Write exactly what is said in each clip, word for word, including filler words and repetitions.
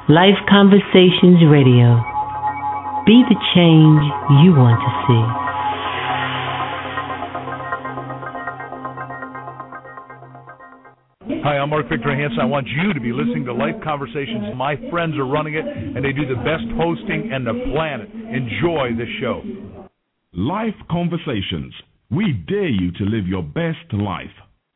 Life Conversations Radio. Be the change you want to see. Hi, I'm Mark Victor Hansen. I want you to be listening to Life Conversations. My friends are running it, and they do the best hosting on the planet. Enjoy the show. Life Conversations. We dare you to live your best life.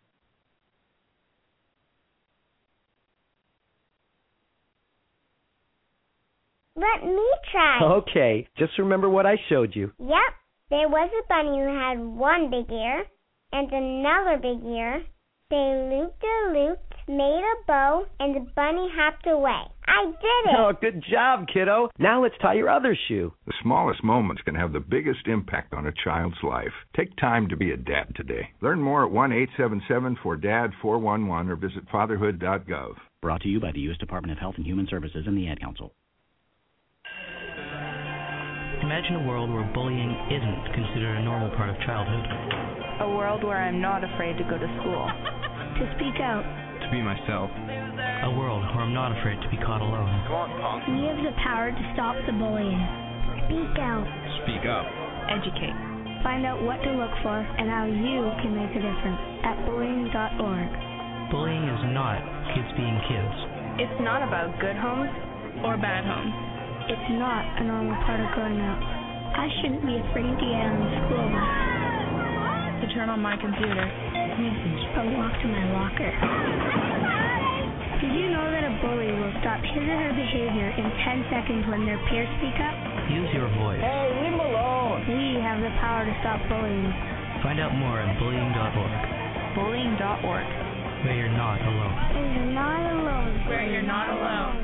Let me try. Okay, just remember what I showed you. Yep, there was a bunny who had one big ear and another big ear. They looped a loop, made a bow, and the bunny hopped away. I did it! Oh, good job, kiddo. Now let's tie your other shoe. The smallest moments can have the biggest impact on a child's life. Take time to be a dad today. Learn more at one eight seven seven four D A D four one one or visit fatherhood dot gov. Brought to you by the U S Department of Health and Human Services and the Ad Council. Imagine a world where bullying isn't considered a normal part of childhood. A world where I'm not afraid to go to school. To speak out. To be myself. A world where I'm not afraid to be caught alone. Come on, Punk. We have the power to stop the bullying. Speak out. Speak up. Educate. Find out what to look for and how you can make a difference at bullying dot org. Bullying is not kids being kids. It's not about good homes or bad homes. It's not a normal part of growing up. I shouldn't be afraid to get on the school bus. To turn on my computer. Or walk to my locker. Did you know that a bully will stop his or her behavior in ten seconds when their peers speak up? Use your voice. Hey, leave them alone. We have the power to stop bullying. Find out more at bullying dot org. bullying dot org. Where you're not alone. Where you're not alone. Where you're not alone.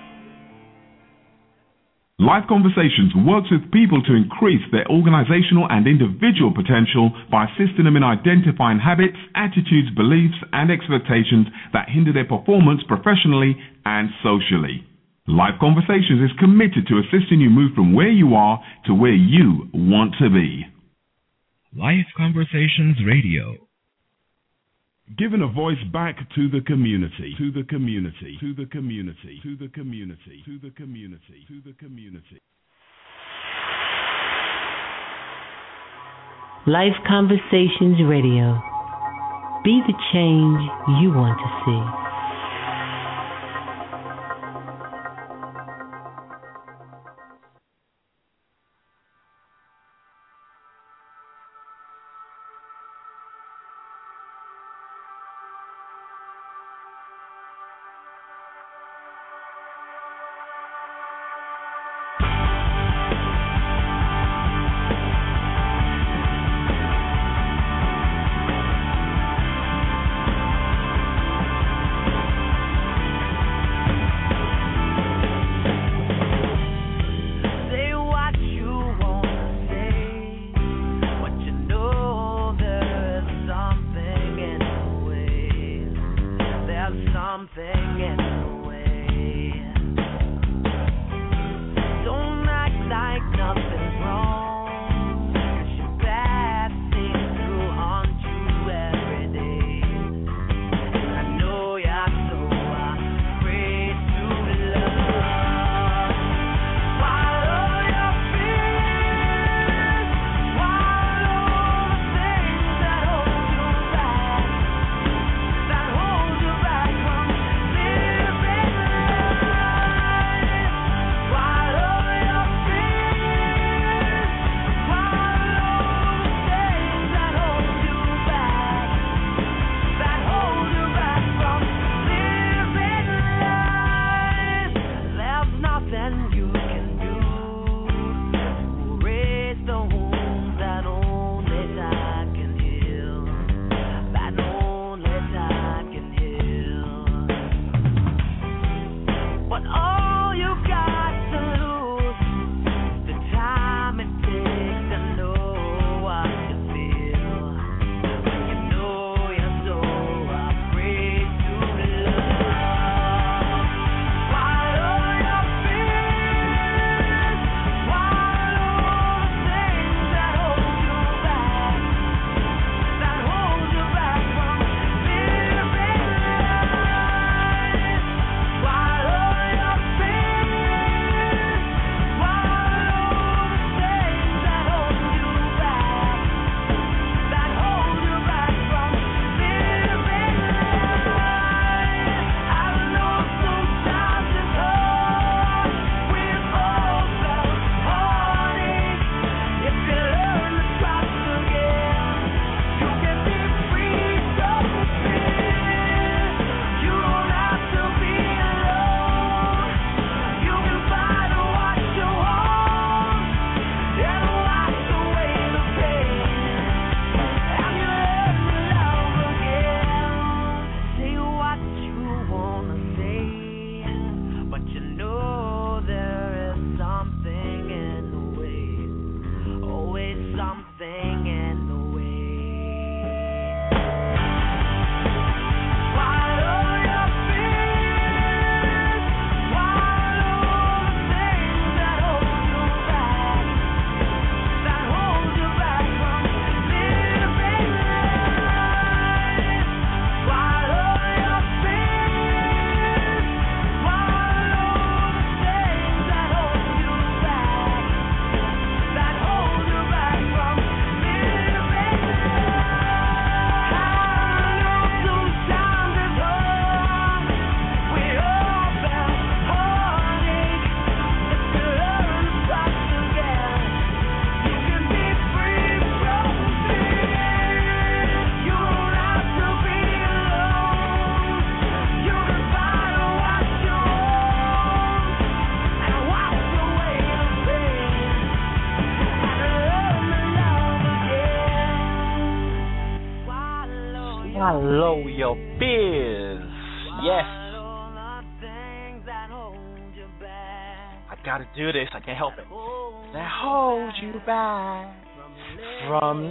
Life Conversations works with people to increase their organizational and individual potential by assisting them in identifying habits, attitudes, beliefs, and expectations that hinder their performance professionally and socially. Life Conversations is committed to assisting you move from where you are to where you want to be. Life Conversations Radio. Giving a voice back to the community, to the community, to the community, to the community, to the community, to the community. Life Conversations Radio. Be the change you want to see. That holds you back from living. swallow your fears. Yes. I gotta do this. I can't help it. That holds you back from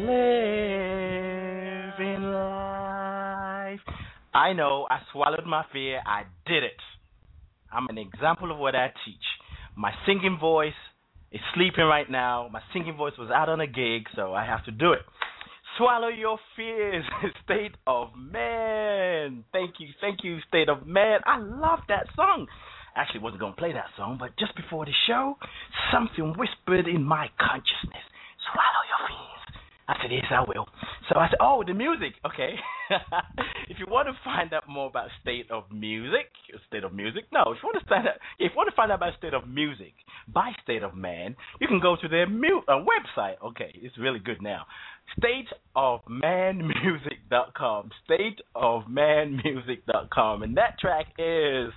living life. I know. I swallowed my fear. I did it. I'm an example of what I teach. My singing voice is sleeping right now. My singing voice was out on a gig, so I have to do it. Swallow your fears, State of Man. Thank you, thank you, State of Man. I love that song. Actually, wasn't going to play that song, but just before the show, something whispered in my consciousness. Swallow your fears. I said, yes, I will. So I said, oh, the music. Okay. If you want to find out more about State of Music, State of Music, no, if you want to find out, if you want to find out about State of Music by State of Man, you can go to their mu- uh, website. Okay, it's really good now. state of man music dot com. state of man music dot com. And that track is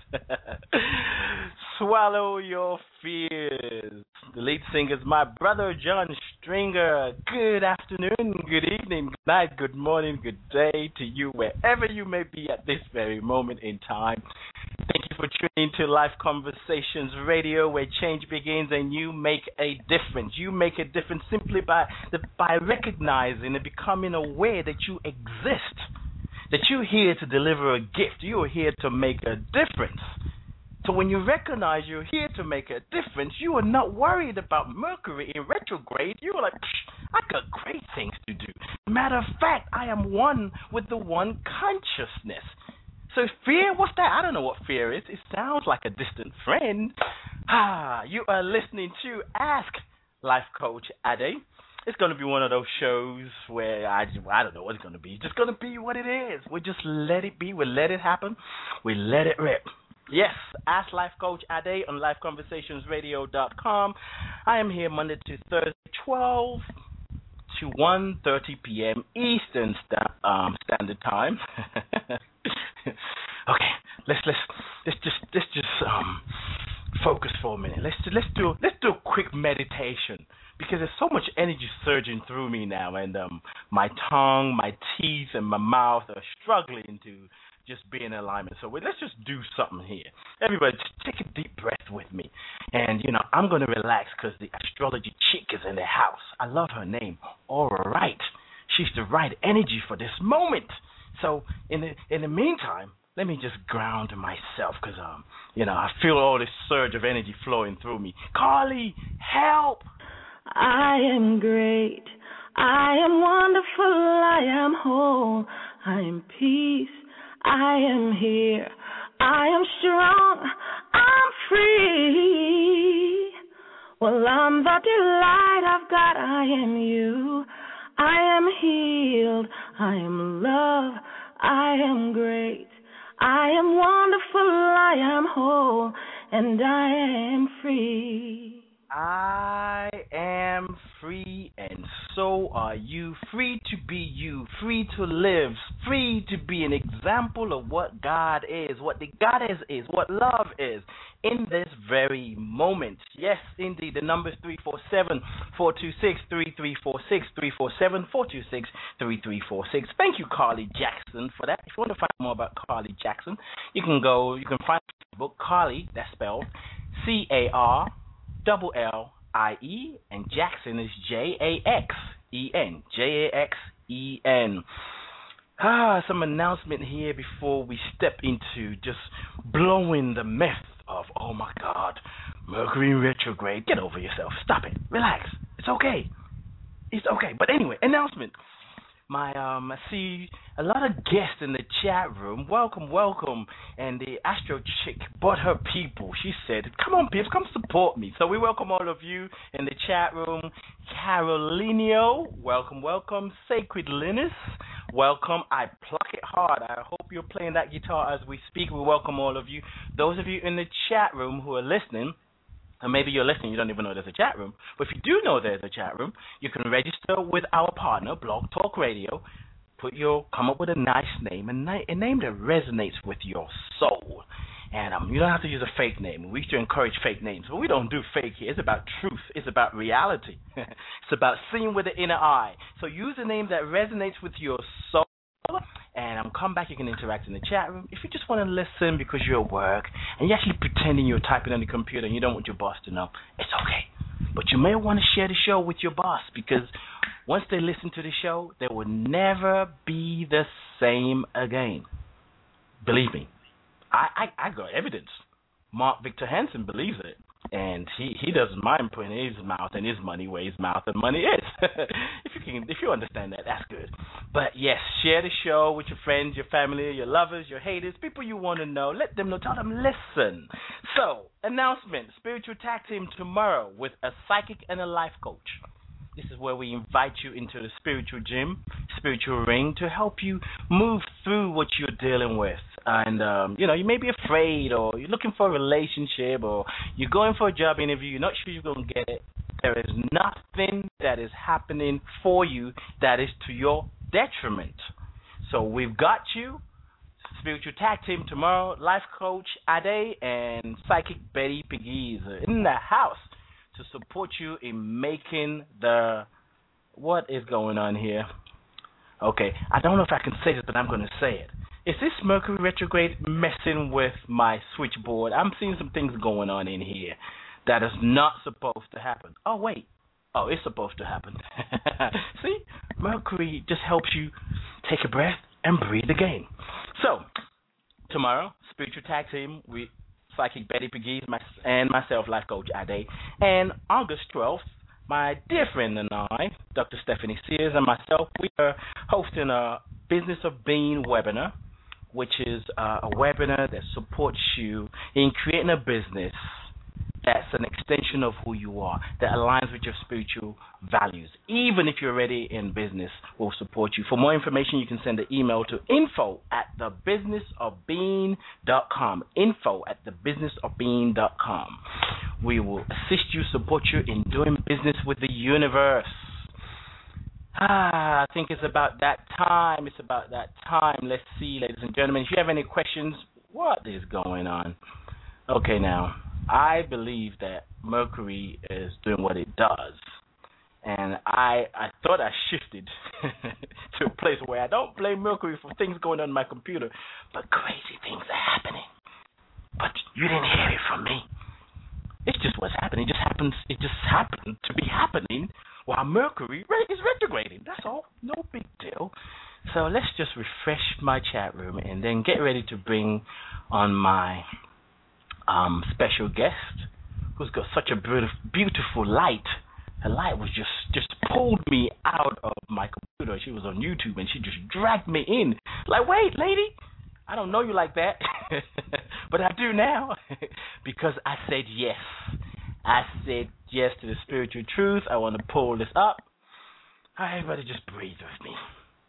Swallow Your Fears. The lead singer is my brother, John Stringer. Good afternoon, good evening, good night, good morning, good day to you, wherever you may be at this very moment in time. Thank you for tuning to Life Conversations Radio, where change begins and you make a difference. You make a difference simply by the, by recognizing and becoming aware that you exist, that you're here to deliver a gift. You are here to make a difference. So when you recognize you're here to make a difference, you are not worried about Mercury in retrograde. You are like, I got great things to do. Matter of fact, I am one with the one consciousness. So fear, what's that? I don't know what fear is. It sounds like a distant friend. Ah, you are listening to Ask Life Coach Ade. It's going to be one of those shows where I, I don't know what it's going to be. It's just going to be what it is. We just let it be. We let it happen. We let it rip. Yes, Ask Life Coach Ade on life conversations radio dot com. I am here Monday to Thursday, twelve to one thirty p.m. Eastern sta- um, Standard Time. Okay, let's let's let's just let's just um focus for a minute. Let's let's do let's do a quick meditation, because there's so much energy surging through me now, and um my tongue, my teeth, and my mouth are struggling to just be in alignment. So let's just do something here. Everybody, just take a deep breath with me. And, you know, I'm going to relax because the astrology chick is in the house. I love her name, Aura Wright. She's the right energy for this moment. So in the in the meantime, let me just ground myself because, um, you know, I feel all this surge of energy flowing through me. Carly, help! I am great. I am wonderful. I am whole. I am peace. I am here, I am strong, I'm free. Well, I'm the delight of God, I am you. I am healed, I am love, I am great. I am wonderful, I am whole, and I am free. I am free, and so are you. Free to be you, free to live, free to be an example of what God is, what the Goddess is, what love is in this very moment. Yes, indeed. The number is three four seven, four two six, three three four six, three four seven, four two six, three three four six. Thank you, Carly Jackson, for that. If you want to find out more about Carly Jackson, you can go, you can find the book Carly, that's spelled C A R Double L I E, and Jackson is J A X E N. J A X E N. Ah, some announcement here before we step into just blowing the myth of, oh my God, Mercury retrograde. Get over yourself. Stop it. Relax. It's okay. It's okay. But anyway, announcement. My um, I see a lot of guests in the chat room. Welcome, welcome. And the Astro Chick brought her people. She said, come on, peeps, come support me. So we welcome all of you in the chat room. Carolinio, welcome, welcome. Sacred Linus, welcome. I pluck it hard. I hope you're playing that guitar as we speak. We welcome all of you. Those of you in the chat room who are listening, and maybe you're listening, you don't even know there's a chat room. But if you do know there's a chat room, you can register with our partner, Blog Talk Radio. Put your, come up with a nice name, a, na- a name that resonates with your soul. And um, you don't have to use a fake name. We used to encourage fake names, but we don't do fake here. It's about truth. It's about reality. It's about seeing with the inner eye. So use a name that resonates with your soul, and um, come back. You can interact in the chat room. If you just want to listen because you're at work and you're actually pretending you're typing on the computer and you don't want your boss to know, it's okay. But you may want to share the show with your boss, because once they listen to the show, they will never be the same again. Believe me, I, I, I got evidence. Mark Victor Hansen believes it. And he, he doesn't mind putting his mouth and his money where his mouth and money is. if you can, if you understand that, that's good. But yes, share the show with your friends, your family, your lovers, your haters, people you want to know. Let them know. Tell them, listen. So, announcement: Spiritual Tag Team tomorrow with a psychic and a life coach. This is where we invite you into the spiritual gym, spiritual ring, to help you move through what you're dealing with. And, um, you know, you may be afraid, or you're looking for a relationship, or you're going for a job interview, you're not sure you're going to get it. There is nothing that is happening for you that is to your detriment. So we've got you. Spiritual Tag Team tomorrow. Life Coach Ade and Psychic Betty Pegues in the house to support you in making the... What is going on here? Okay, I don't know if I can say this, but I'm going to say it. Is this Mercury retrograde messing with my switchboard? I'm seeing some things going on in here that is not supposed to happen. Oh, wait. Oh, it's supposed to happen. See? Mercury just helps you take a breath and breathe again. So, tomorrow, Spiritual Tag Team with Psychic Betty Pegues my, and myself, Life Coach Ade. And August twelfth, my dear friend and I, Doctor Stephanie Sears and myself, we are hosting a Business of Being webinar, which is uh, a webinar that supports you in creating a business that's an extension of who you are, that aligns with your spiritual values. Even if you're already in business, we'll support you. For more information, you can send an email to info at the business of being dot com. Info at the business of being dot com. We will assist you, support you in doing business with the universe. Ah, I think it's about that time. It's about that time. Let's see, ladies and gentlemen. If you have any questions, what is going on? Okay, now, I believe that Mercury is doing what it does. And I I thought I shifted to a place where I don't blame Mercury for things going on in my computer, but crazy things are happening. But you didn't hear it from me. It's just what's happening. It just happens. It just happened to be happening while Mercury is retrograding. That's all. No big deal. So let's just refresh my chat room and then get ready to bring on my um, special guest, who's got such a beautiful light. Her light was just, just pulled me out of my computer. She was on YouTube and she just dragged me in. Like, wait, lady, I don't know you like that. But I do now because I said yes. I said yes to the spiritual truth. I want to pull this up. All right, everybody just breathe with me.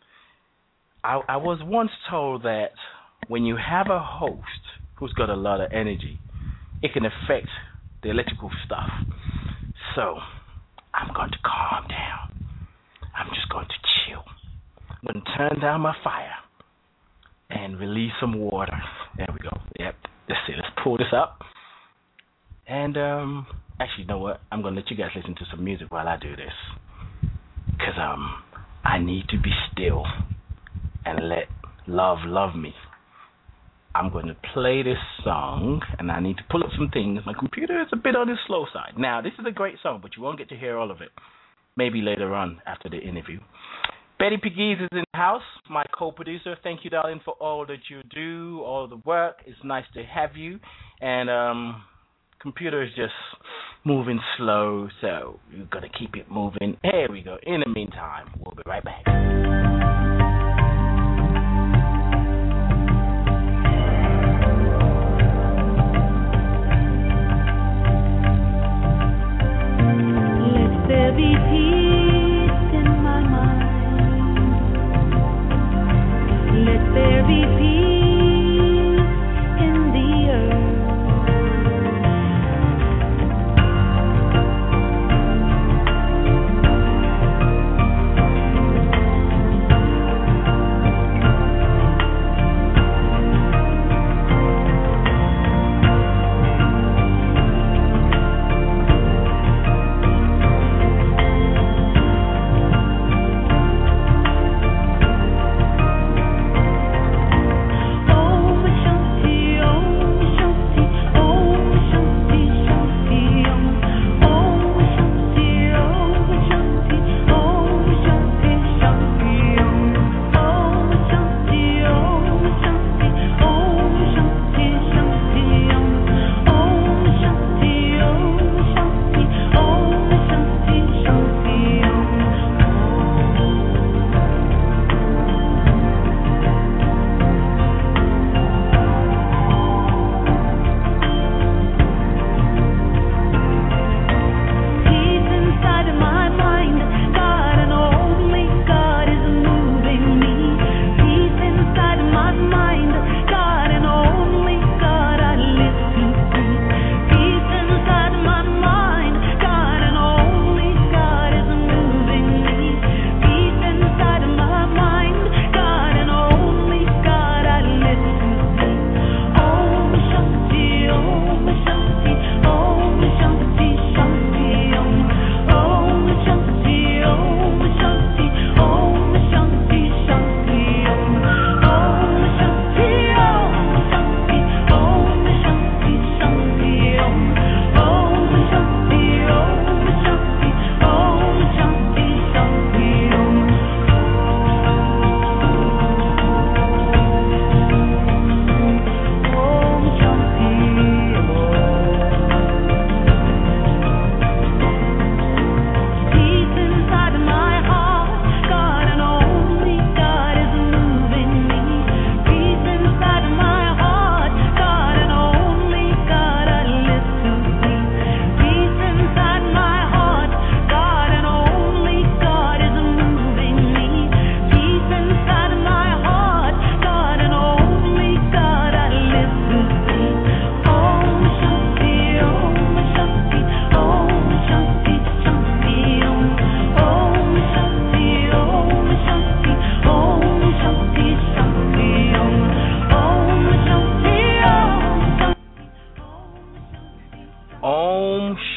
I, I was once told that when you have a host who's got a lot of energy, it can affect the electrical stuff. So I'm going to calm down. I'm just going to chill. I'm going to turn down my fire and release some water. There we go. Yep, that's it. Let's pull this up. And, um, actually, you know what? I'm going to let you guys listen to some music while I do this. Because, um, I need to be still and let love love me. I'm going to play this song, and I need to pull up some things. My computer is a bit on the slow side. Now, this is a great song, but you won't get to hear all of it. Maybe later on after the interview. Betty Pegues is in the house, my co-producer. Thank you, darling, for all that you do, all the work. It's nice to have you. And um, computer is just moving slow, so you've got to keep it moving. Here we go. In the meantime, we'll be right back. Let there be peace in my mind. Let there be peace in the earth.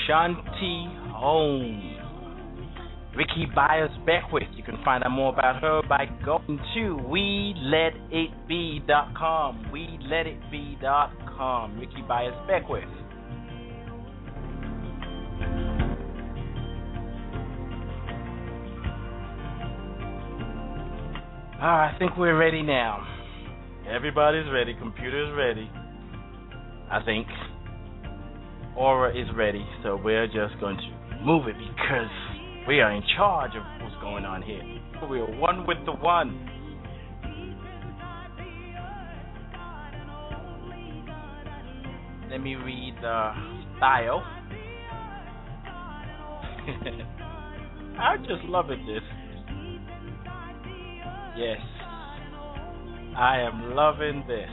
Shanti Holmes. Ricky Byers Beckwith. You can find out more about her by going to we let it be dot com. we let it be dot com. Ricky Byers Beckwith. Alright, I think we're ready now. Everybody's ready. Computer's ready. I think. Aura is ready. So we're just going to move it because we are in charge of what's going on here. We are one with the one. Let me read the bio. I'm just loving this. Yes. I am loving this.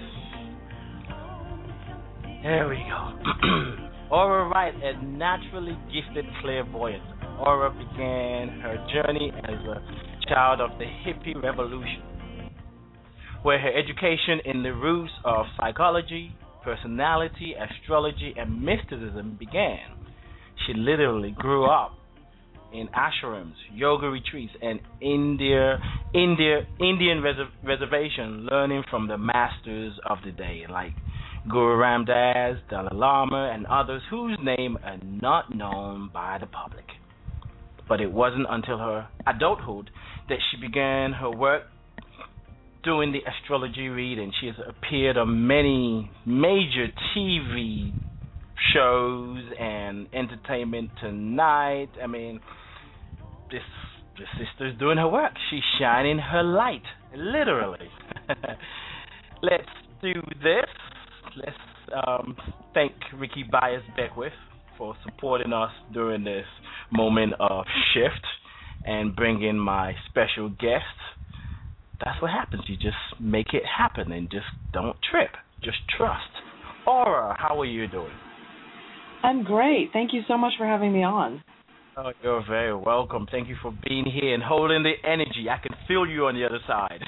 There we go. Aura Wright, a naturally gifted clairvoyant. Aura began her journey as a child of the hippie revolution, where her education in the roots of psychology, personality, astrology, and mysticism began. She literally grew up in ashrams, yoga retreats, and India, India, Indian reserv- reservation, learning from the masters of the day, like Guru Ram Das, Dalai Lama, and others whose name are not known by the public. But it wasn't until her adulthood that she began her work doing the astrology reading. She has appeared on many major T V shows and Entertainment Tonight. I mean, this the sister's doing her work. She's shining her light, literally. Let's do this. Let's um, thank Ricky Byers Beckwith for supporting us during this moment of shift and bringing my special guest. That's what happens. You just make it happen and just don't trip. Just trust. Aura, how are you doing? I'm great. Thank you so much for having me on. Oh, you're very welcome. Thank you for being here and holding the energy. I can feel you on the other side.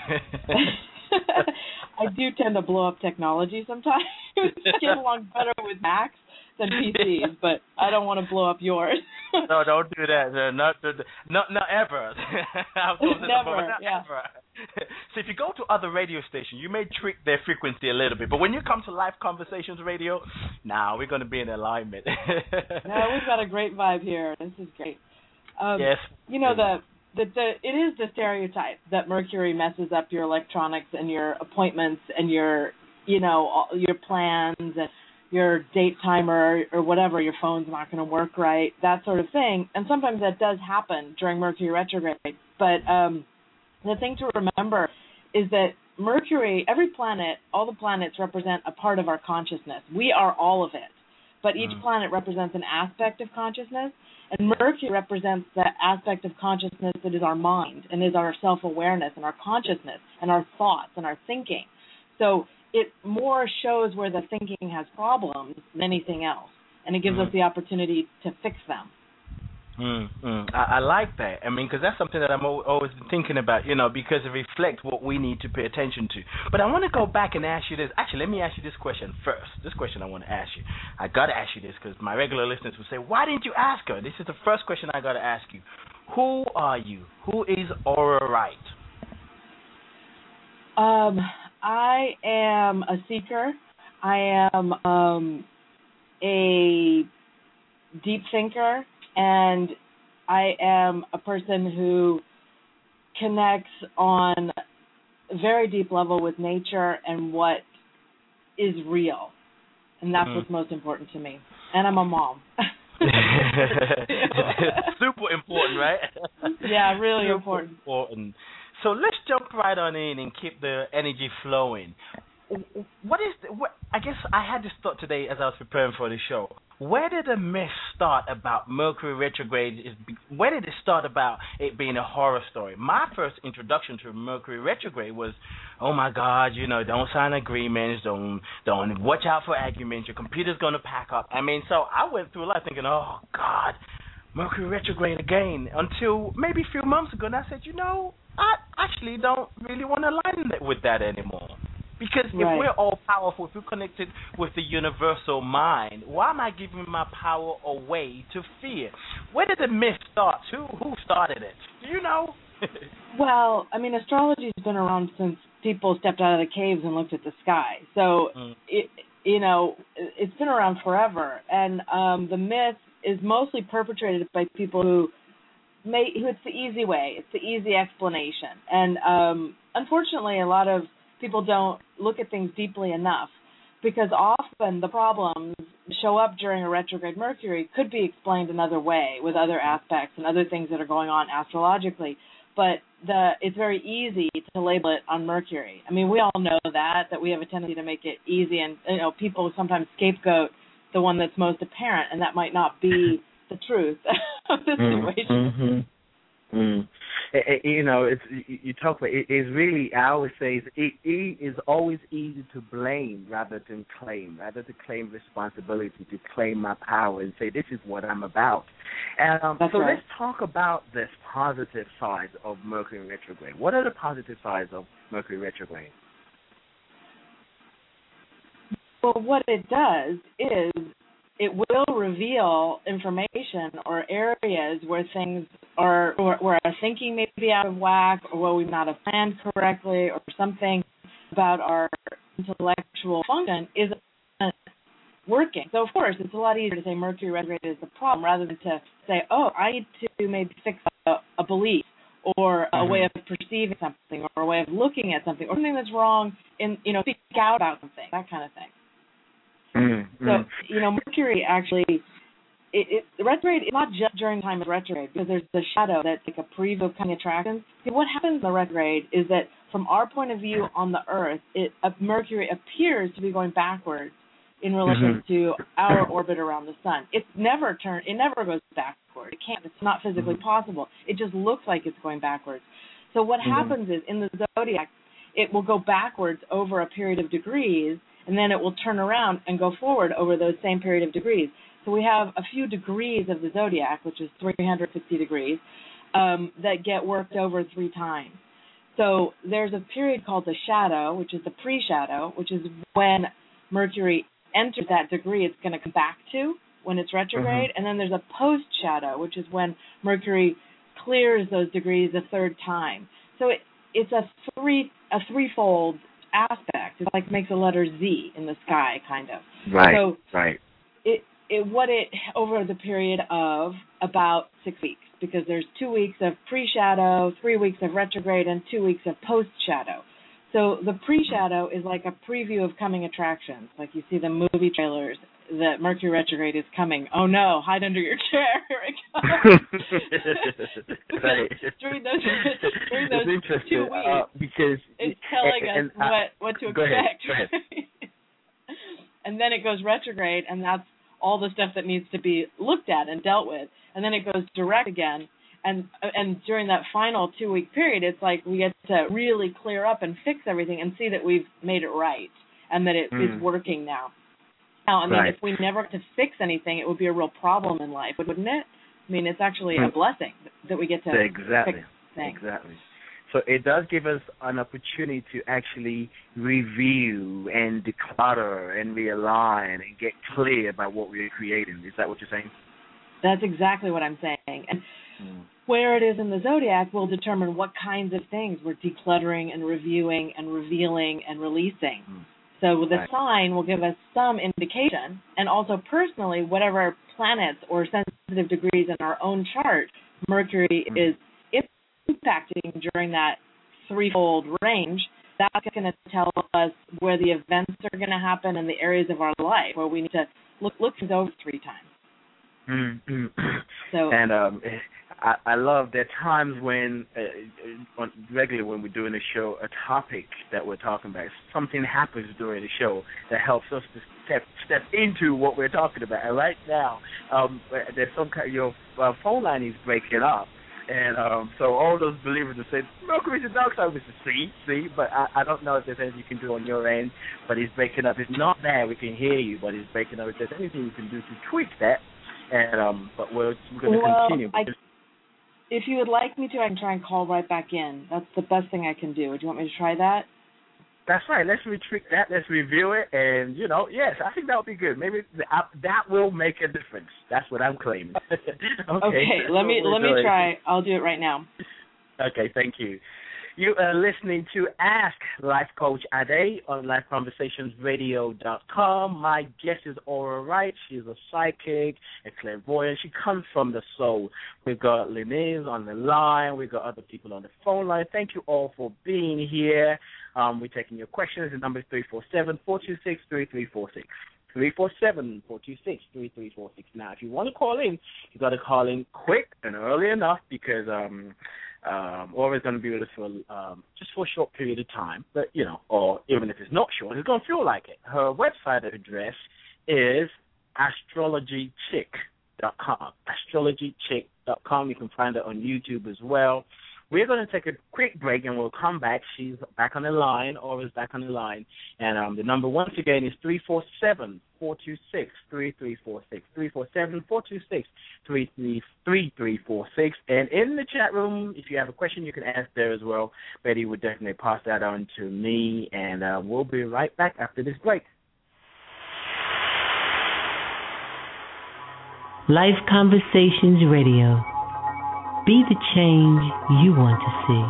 I do tend to blow up technology sometimes. Get along better with Macs than P Cs, but I don't want to blow up yours. No, don't do that. No, not, not, not ever. Never, not yeah. ever. So if you go to other radio stations, you may trick their frequency a little bit, but when you come to Live Conversations Radio, now nah, we're going to be in alignment. No, we've got a great vibe here. This is great. Um, yes. You know, the, the the it is the stereotype that Mercury messes up your electronics and your appointments and your, you know, all, your plans and your date timer or whatever, your phone's not going to work right, that sort of thing. And sometimes that does happen during Mercury retrograde. But um, the thing to remember is that Mercury, every planet, all the planets represent a part of our consciousness. We are all of it. But each mm. planet represents an aspect of consciousness. And Mercury represents that aspect of consciousness that is our mind and is our self-awareness and our consciousness and our thoughts and our thinking. So it more shows where the thinking has problems than anything else, and it gives mm. us the opportunity to fix them. Mm, mm. I, I like that. I mean, because that's something that I'm always thinking about, you know, because it reflects what we need to pay attention to. But I want to go back and ask you this. Actually, let me ask you this question first. This question I want to ask you. I got to ask you this because my regular listeners will say, why didn't you ask her? This is the first question I got to ask you. Who are you? Who is Aura Wright? Um, I am a seeker. I am um, a deep thinker. And I am a person who connects on a very deep level with nature and what is real. And that's mm. what's most important to me. And I'm a mom. Super important, right? Yeah, really Super important. important. So let's jump right on in and keep the energy flowing. What is the, what, I guess I had this thought today as I was preparing for the show. Where did the myth start about Mercury retrograde? Where did it start about it being a horror story? My first introduction to Mercury retrograde was, oh my God, you know, don't sign agreements, don't don't watch out for arguments. Your computer's gonna pack up. I mean, so I went through life thinking, oh God, Mercury retrograde again. Until maybe a few months ago, and I said, you know, I actually don't really want to align with that anymore. Because Right. if we're all powerful, if we're connected with the universal mind, why am I giving my power away to fear? Where did the myth start? Who who started it? Do you know? Well, I mean, astrology's been around since people stepped out of the caves and looked at the sky. So, Mm. it, you know, it's been around forever. And um, the myth is mostly perpetrated by people who may, who it's the easy way, it's the easy explanation. And um, unfortunately, a lot of people don't look at things deeply enough, because often the problems show up during a retrograde Mercury could be explained another way with other aspects and other things that are going on astrologically. But the it's very easy to label it on Mercury. I mean, we all know that, that we have a tendency to make it easy, and, you know, people sometimes scapegoat the one that's most apparent, and that might not be the truth of the situation. Mm-hmm. Mm. It, it, you know, it's you, you talk about it, it's really. I always say it's, it, it is always easy to blame rather than claim, rather to claim responsibility, to claim my power and say this is what I'm about. And um, so right. let's talk about this positive side of Mercury retrograde. What are the positive sides of Mercury retrograde? Well, what it does is it will reveal information or areas where things are, or where our thinking may be out of whack, or where we may not have planned correctly, or something about our intellectual function isn't working. So, of course, it's a lot easier to say Mercury retrograde is the problem rather than to say, oh, I need to maybe fix a, a belief or a mm-hmm. way of perceiving something or a way of looking at something or something that's wrong in, you know, speak out about something, that kind of thing. Mm-hmm. So, you know, Mercury actually, it, it, the retrograde is not just during the time of retrograde, because there's the shadow that's like a preview of coming attractions. What happens in the retrograde is that from our point of view on the Earth, it, uh, Mercury appears to be going backwards in relation mm-hmm. to our orbit around the sun. It's never turn. It never goes backward. It can't. It's not physically mm-hmm. possible. It just looks like it's going backwards. So what mm-hmm. happens is in the zodiac, it will go backwards over a period of degrees, and then it will turn around and go forward over those same period of degrees. So we have a few degrees of the zodiac, which is three hundred sixty degrees, um, that get worked over three times. So there's a period called the shadow, which is the pre-shadow, which is when Mercury enters that degree it's going to come back to when it's retrograde. Mm-hmm. And then there's a post-shadow, which is when Mercury clears those degrees a third time. So it, it's a three a threefold aspect. It like makes a letter Z in the sky, kind of. Right. So right. It it what it over the period of about six weeks, because there's two weeks of pre-shadow, three weeks of retrograde, and two weeks of post-shadow. So the pre-shadow is like a preview of coming attractions, like you see the movie trailers that Mercury retrograde is coming. Oh no, hide under your chair. Here it comes. Right. during those, during those two weeks, uh, because it's telling and, and, us what, what to go expect. Ahead, go ahead. And then it goes retrograde, and that's all the stuff that needs to be looked at and dealt with. And then it goes direct again. And and during that final two-week period, it's like we get to really clear up and fix everything and see that we've made it right and that it mm. is working now. Now, I mean, right. if we never get to fix anything, it would be a real problem in life, wouldn't it? I mean, it's actually mm. a blessing that we get to exactly. fix things. Exactly. So it does give us an opportunity to actually review and declutter and realign and get clear about what we're creating. Is that what you're saying? That's exactly what I'm saying. And mm. where it is in the zodiac will determine what kinds of things we're decluttering and reviewing and revealing and releasing. Mm. So the right. sign will give us some indication, and also personally, whatever planets or sensitive degrees in our own chart Mercury mm. is impacting during that threefold range, that's going to tell us where the events are going to happen in the areas of our life where we need to look look things over three times. Mm-hmm. So, and um, I, I love there are times when, uh, regularly when we're doing a show, a topic that we're talking about, something happens during the show that helps us to step step into what we're talking about. And right now, um, there's some kind, your uh, phone line is breaking up. And um, so all those believers that say, Mercury's the dark side, we say, see, see, but I, I don't know if there's anything you can do on your end, but it's breaking up. It's not there, we can hear you, but it's breaking up. If there's anything you can do to tweak that, and um, but we're, we're going to well, continue. I, if you would like me to, I can try and call right back in. That's the best thing I can do. Do you want me to try that? That's right. Let's retweet that. Let's review it, and you know, yes, I think that would be good. Maybe th- uh, that will make a difference. That's what I'm claiming. okay, okay let me let doing. me try. I'll do it right now. Okay, thank you. You are listening to Ask Life Coach Ade on life conversations radio dot com. My guest is Aura Wright. She's a psychic, a clairvoyant. She comes from the soul. We've got Linez on the line. We've got other people on the phone line. Thank you all for being here. Um, we're taking your questions. The number is three four seven, four two six, three three four six. three four seven, four two six, three three four six. Now, if you want to call in, you got to call in quick and early enough because um, um, Aura's going to be with us for um, just for a short period of time. But, you know, or even if it's not short, it's going to feel like it. Her website address is astrology chick dot com. astrology chick dot com. You can find it on YouTube as well. We're going to take a quick break, and we'll come back. She's back on the line, Aura's back on the line. And um, the number, once again, is three four seven, four two six, three three four six. three four seven, four two six, three three four six. And in the chat room, if you have a question, you can ask there as well. Betty would definitely pass that on to me, and uh, we'll be right back after this break. Life Conversations Radio. Be the change you want to see.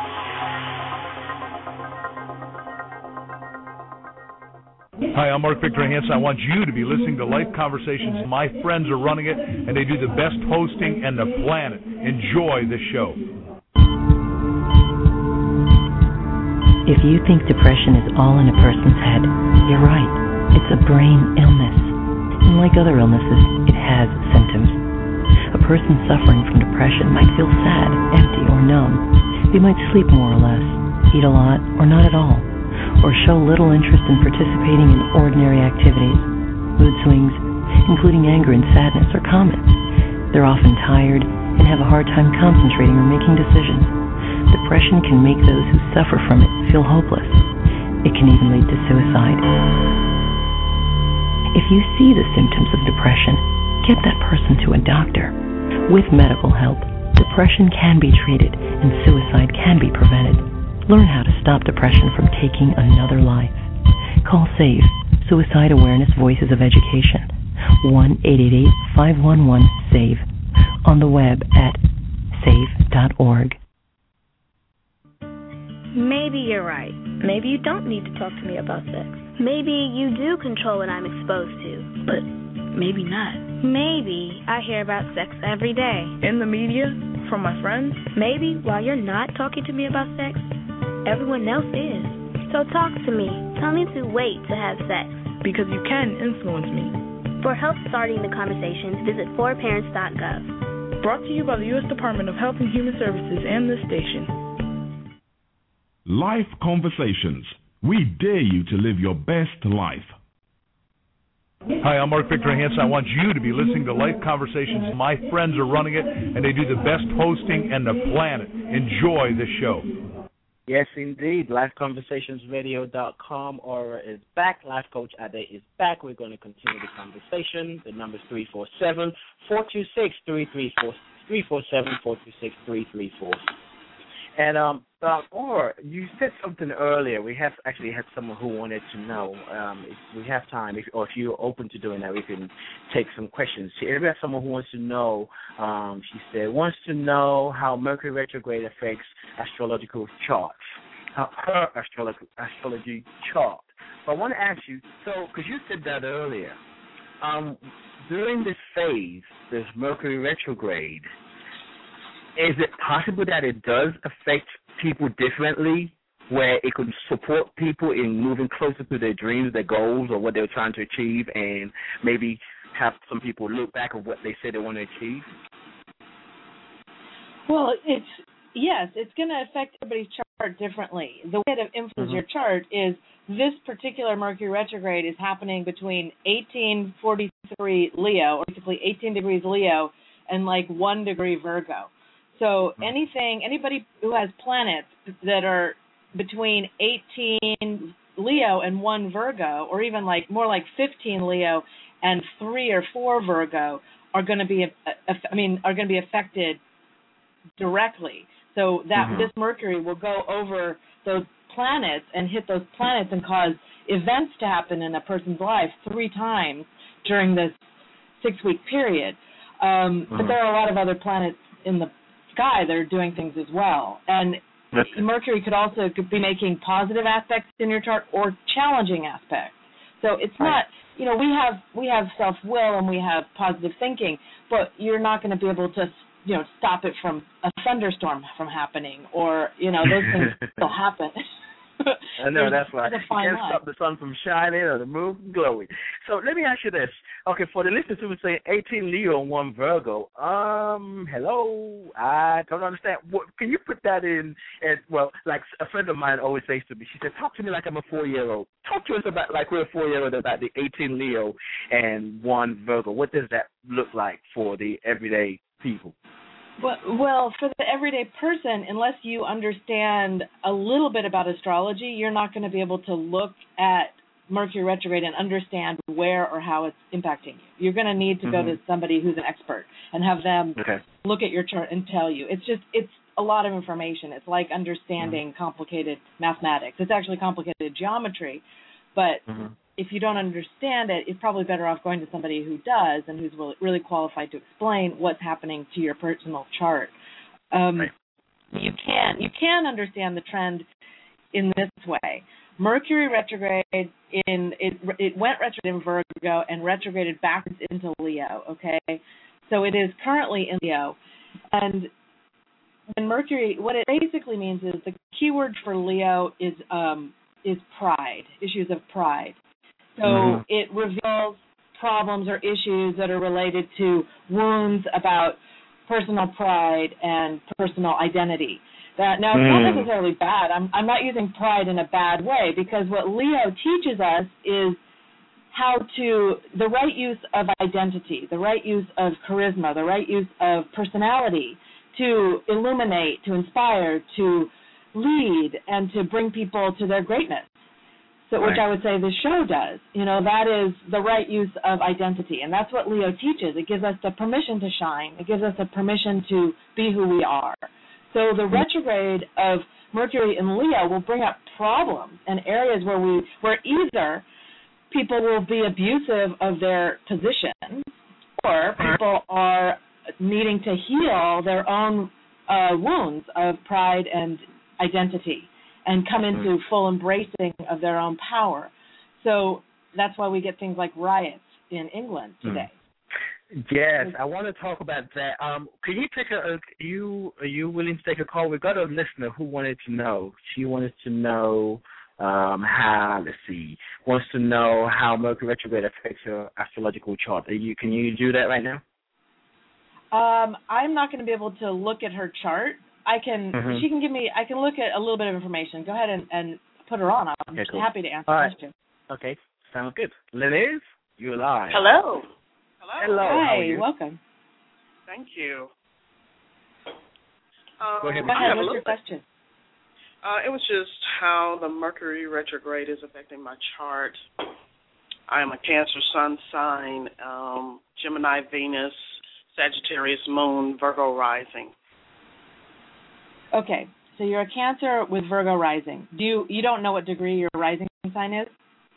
Hi, I'm Mark Victor Hansen. I want you to be listening to Life Conversations. My friends are running it, and they do the best hosting in the planet. Enjoy the show. If you think depression is all in a person's head, you're right. It's a brain illness. And like other illnesses, it has symptoms. A person suffering from depression might feel sad, empty, or numb. They might sleep more or less, eat a lot, or not at all, or show little interest in participating in ordinary activities. Mood swings, including anger and sadness, are common. They're often tired and have a hard time concentrating or making decisions. Depression can make those who suffer from it feel hopeless. It can even lead to suicide. If you see the symptoms of depression, get that person to a doctor. With medical help, depression can be treated and suicide can be prevented. Learn how to stop depression from taking another life. Call SAVE, Suicide Awareness Voices of Education, one eight eight eight, five one one, SAVE, on the web at save dot org. Maybe you're right. Maybe you don't need to talk to me about sex. Maybe you do control what I'm exposed to. But maybe not. Maybe I hear about sex every day. In the media? From my friends? Maybe while you're not talking to me about sex, everyone else is. So talk to me. Tell me to wait to have sex. Because you can influence me. For help starting the conversations, visit four parents dot gov. Brought to you by the U S Department of Health and Human Services and this station. Life Conversations. We dare you to live your best life. Hi, I'm Mark Victor Hansen. I want you to be listening to Life Conversations. My friends are running it, and they do the best hosting in the planet. Enjoy the show. Yes, indeed. life conversations radio dot com. Aura is back. Life Coach Ade is back. We're going to continue the conversation. The number is three four seven, four two six, three three four six. three four seven, four two six, three three four six. And, um, uh, Aura, you said something earlier. We have actually had someone who wanted to know. Um, if we have time, if, or if you're open to doing that, we can take some questions. She, we have someone who wants to know, um, she said, wants to know how Mercury retrograde affects astrological charts, how her astrology, astrology chart. But I want to ask you, so, because you said that earlier, um, during this phase, this Mercury retrograde, is it possible that it does affect people differently, where it could support people in moving closer to their dreams, their goals, or what they're trying to achieve, and maybe have some people look back at what they said they want to achieve? Well, it's yes, it's going to affect everybody's chart differently. The way to influence mm-hmm. your chart is this particular Mercury retrograde is happening between eighteen forty-three Leo, or basically eighteen degrees Leo, and like one degree Virgo. So anything, anybody who has planets that are between eighteen Leo and one Virgo, or even like more like fifteen Leo and three or four Virgo, are going to be, I mean, are going to be affected directly. So that mm-hmm. this Mercury will go over those planets and hit those planets and cause events to happen in a person's life three times during this six-week period. Um, mm-hmm. But there are a lot of other planets in the sky that are doing things as well. And okay. Mercury could also be making positive aspects in your chart or challenging aspects. So it's right. not, you know, we have we have self-will and we have positive thinking, but you're not going to be able to, you know, stop it from a thunderstorm from happening, or, you know, those things still happen. I know, that's right. You can't stop the sun from shining or the moon from glowing. So let me ask you this. Okay, for the listeners who would say eighteen Leo and one Virgo, um, hello, I don't understand. What, can you put that in, and, well, like a friend of mine always says to me, she said, talk to me like I'm a four-year-old. Talk to us about, like we're a four-year-old, about the eighteen Leo and one Virgo. What does that look like for the everyday people? Well, well, for the everyday person, unless you understand a little bit about astrology, you're not going to be able to look at Mercury retrograde and understand where or how it's impacting you. You're going to need to mm-hmm. go to somebody who's an expert and have them okay. look at your chart and tell you. It's just, it's a lot of information. It's like understanding mm-hmm. complicated mathematics. It's actually complicated geometry, but mm-hmm. if you don't understand it, it's probably better off going to somebody who does and who's really qualified to explain what's happening to your personal chart. Um, right. You can you can understand the trend in this way. Mercury retrograde in it it went retrograde in Virgo and retrograded backwards into Leo. Okay, so it is currently in Leo, and when Mercury, what it basically means is the keyword for Leo is um, is pride, issues of pride. So mm-hmm. it reveals problems or issues that are related to wounds about personal pride and personal identity. That now, it's mm. not necessarily bad. I'm, I'm not using pride in a bad way, because what Leo teaches us is how to, the right use of identity, the right use of charisma, the right use of personality to illuminate, to inspire, to lead, and to bring people to their greatness. So, right. Which I would say the show does. You know, that is the right use of identity. And that's what Leo teaches. It gives us the permission to shine. It gives us the permission to be who we are. So the retrograde of Mercury in Leo will bring up problems and areas where we, where either people will be abusive of their position, or people are needing to heal their own uh, wounds of pride and identity, and come into full embracing of their own power. So that's why we get things like riots in England today. Yes, I want to talk about that. Um, can you take a, a you are you willing to take a call? We've got a listener who wanted to know. She wanted to know um, how. Let's see. Wants to know how Mercury retrograde affects your astrological chart. Are you, can you do that right now? Um, I'm not going to be able to look at her chart. I can. Mm-hmm. She can give me. I can look at a little bit of information. Go ahead and, and put her on. I'm okay, cool. happy to answer the right. question. Okay, sounds good. Liz, you're live. Hello. Hello. Hello. Hi. Welcome. Thank you. Um, Go ahead. Go ahead. What's your question? Uh, it was just how the Mercury retrograde is affecting my chart. I am a Cancer Sun sign, um, Gemini Venus, Sagittarius Moon, Virgo rising. Okay, so you're a Cancer with Virgo rising. Do you you don't know what degree your rising sign is?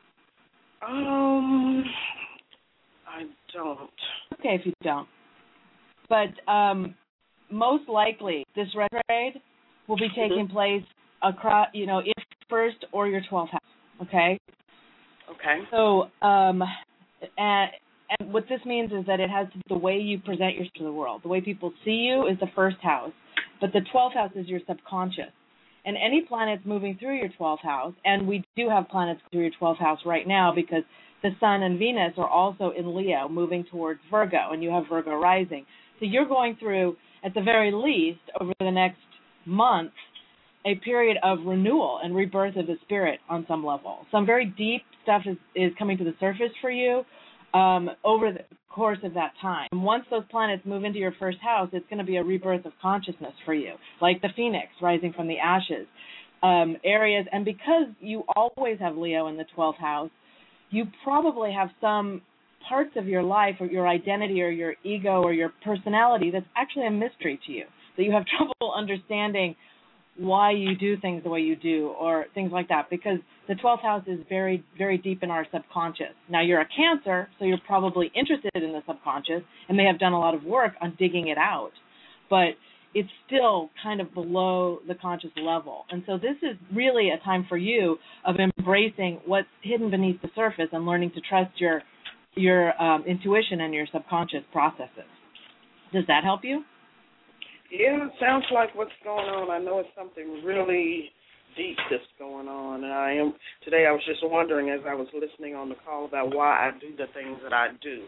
Um, I don't. Okay, if you don't. But um, most likely, this retrograde will be taking mm-hmm. place across, you know, if first or your twelfth house. Okay. Okay. So, um, and, and what this means is that it has to do the way you present yourself to the world. The way people see you is the first house. But the twelfth house is your subconscious. And any planets moving through your twelfth house, and we do have planets through your twelfth house right now because the Sun and Venus are also in Leo moving towards Virgo, and you have Virgo rising. So you're going through, at the very least, over the next month, a period of renewal and rebirth of the spirit on some level. Some very deep stuff is, is coming to the surface for you um, over the course of that time. And once those planets move into your first house, it's going to be a rebirth of consciousness for you, like the phoenix rising from the ashes. Um, areas, and because you always have Leo in the twelfth house, you probably have some parts of your life or your identity or your ego or your personality that's actually a mystery to you, that you have trouble understanding why you do things the way you do or things like that, because the twelfth house is very, very deep in our subconscious. Now, you're a Cancer, so you're probably interested in the subconscious and may have done a lot of work on digging it out, but it's still kind of below the conscious level. And so this is really a time for you of embracing what's hidden beneath the surface and learning to trust your your um, intuition and your subconscious processes. Does that help you? Yeah, it sounds like what's going on. I know it's something really deep that's going on. And I am today I was just wondering as I was listening on the call about why I do the things that I do.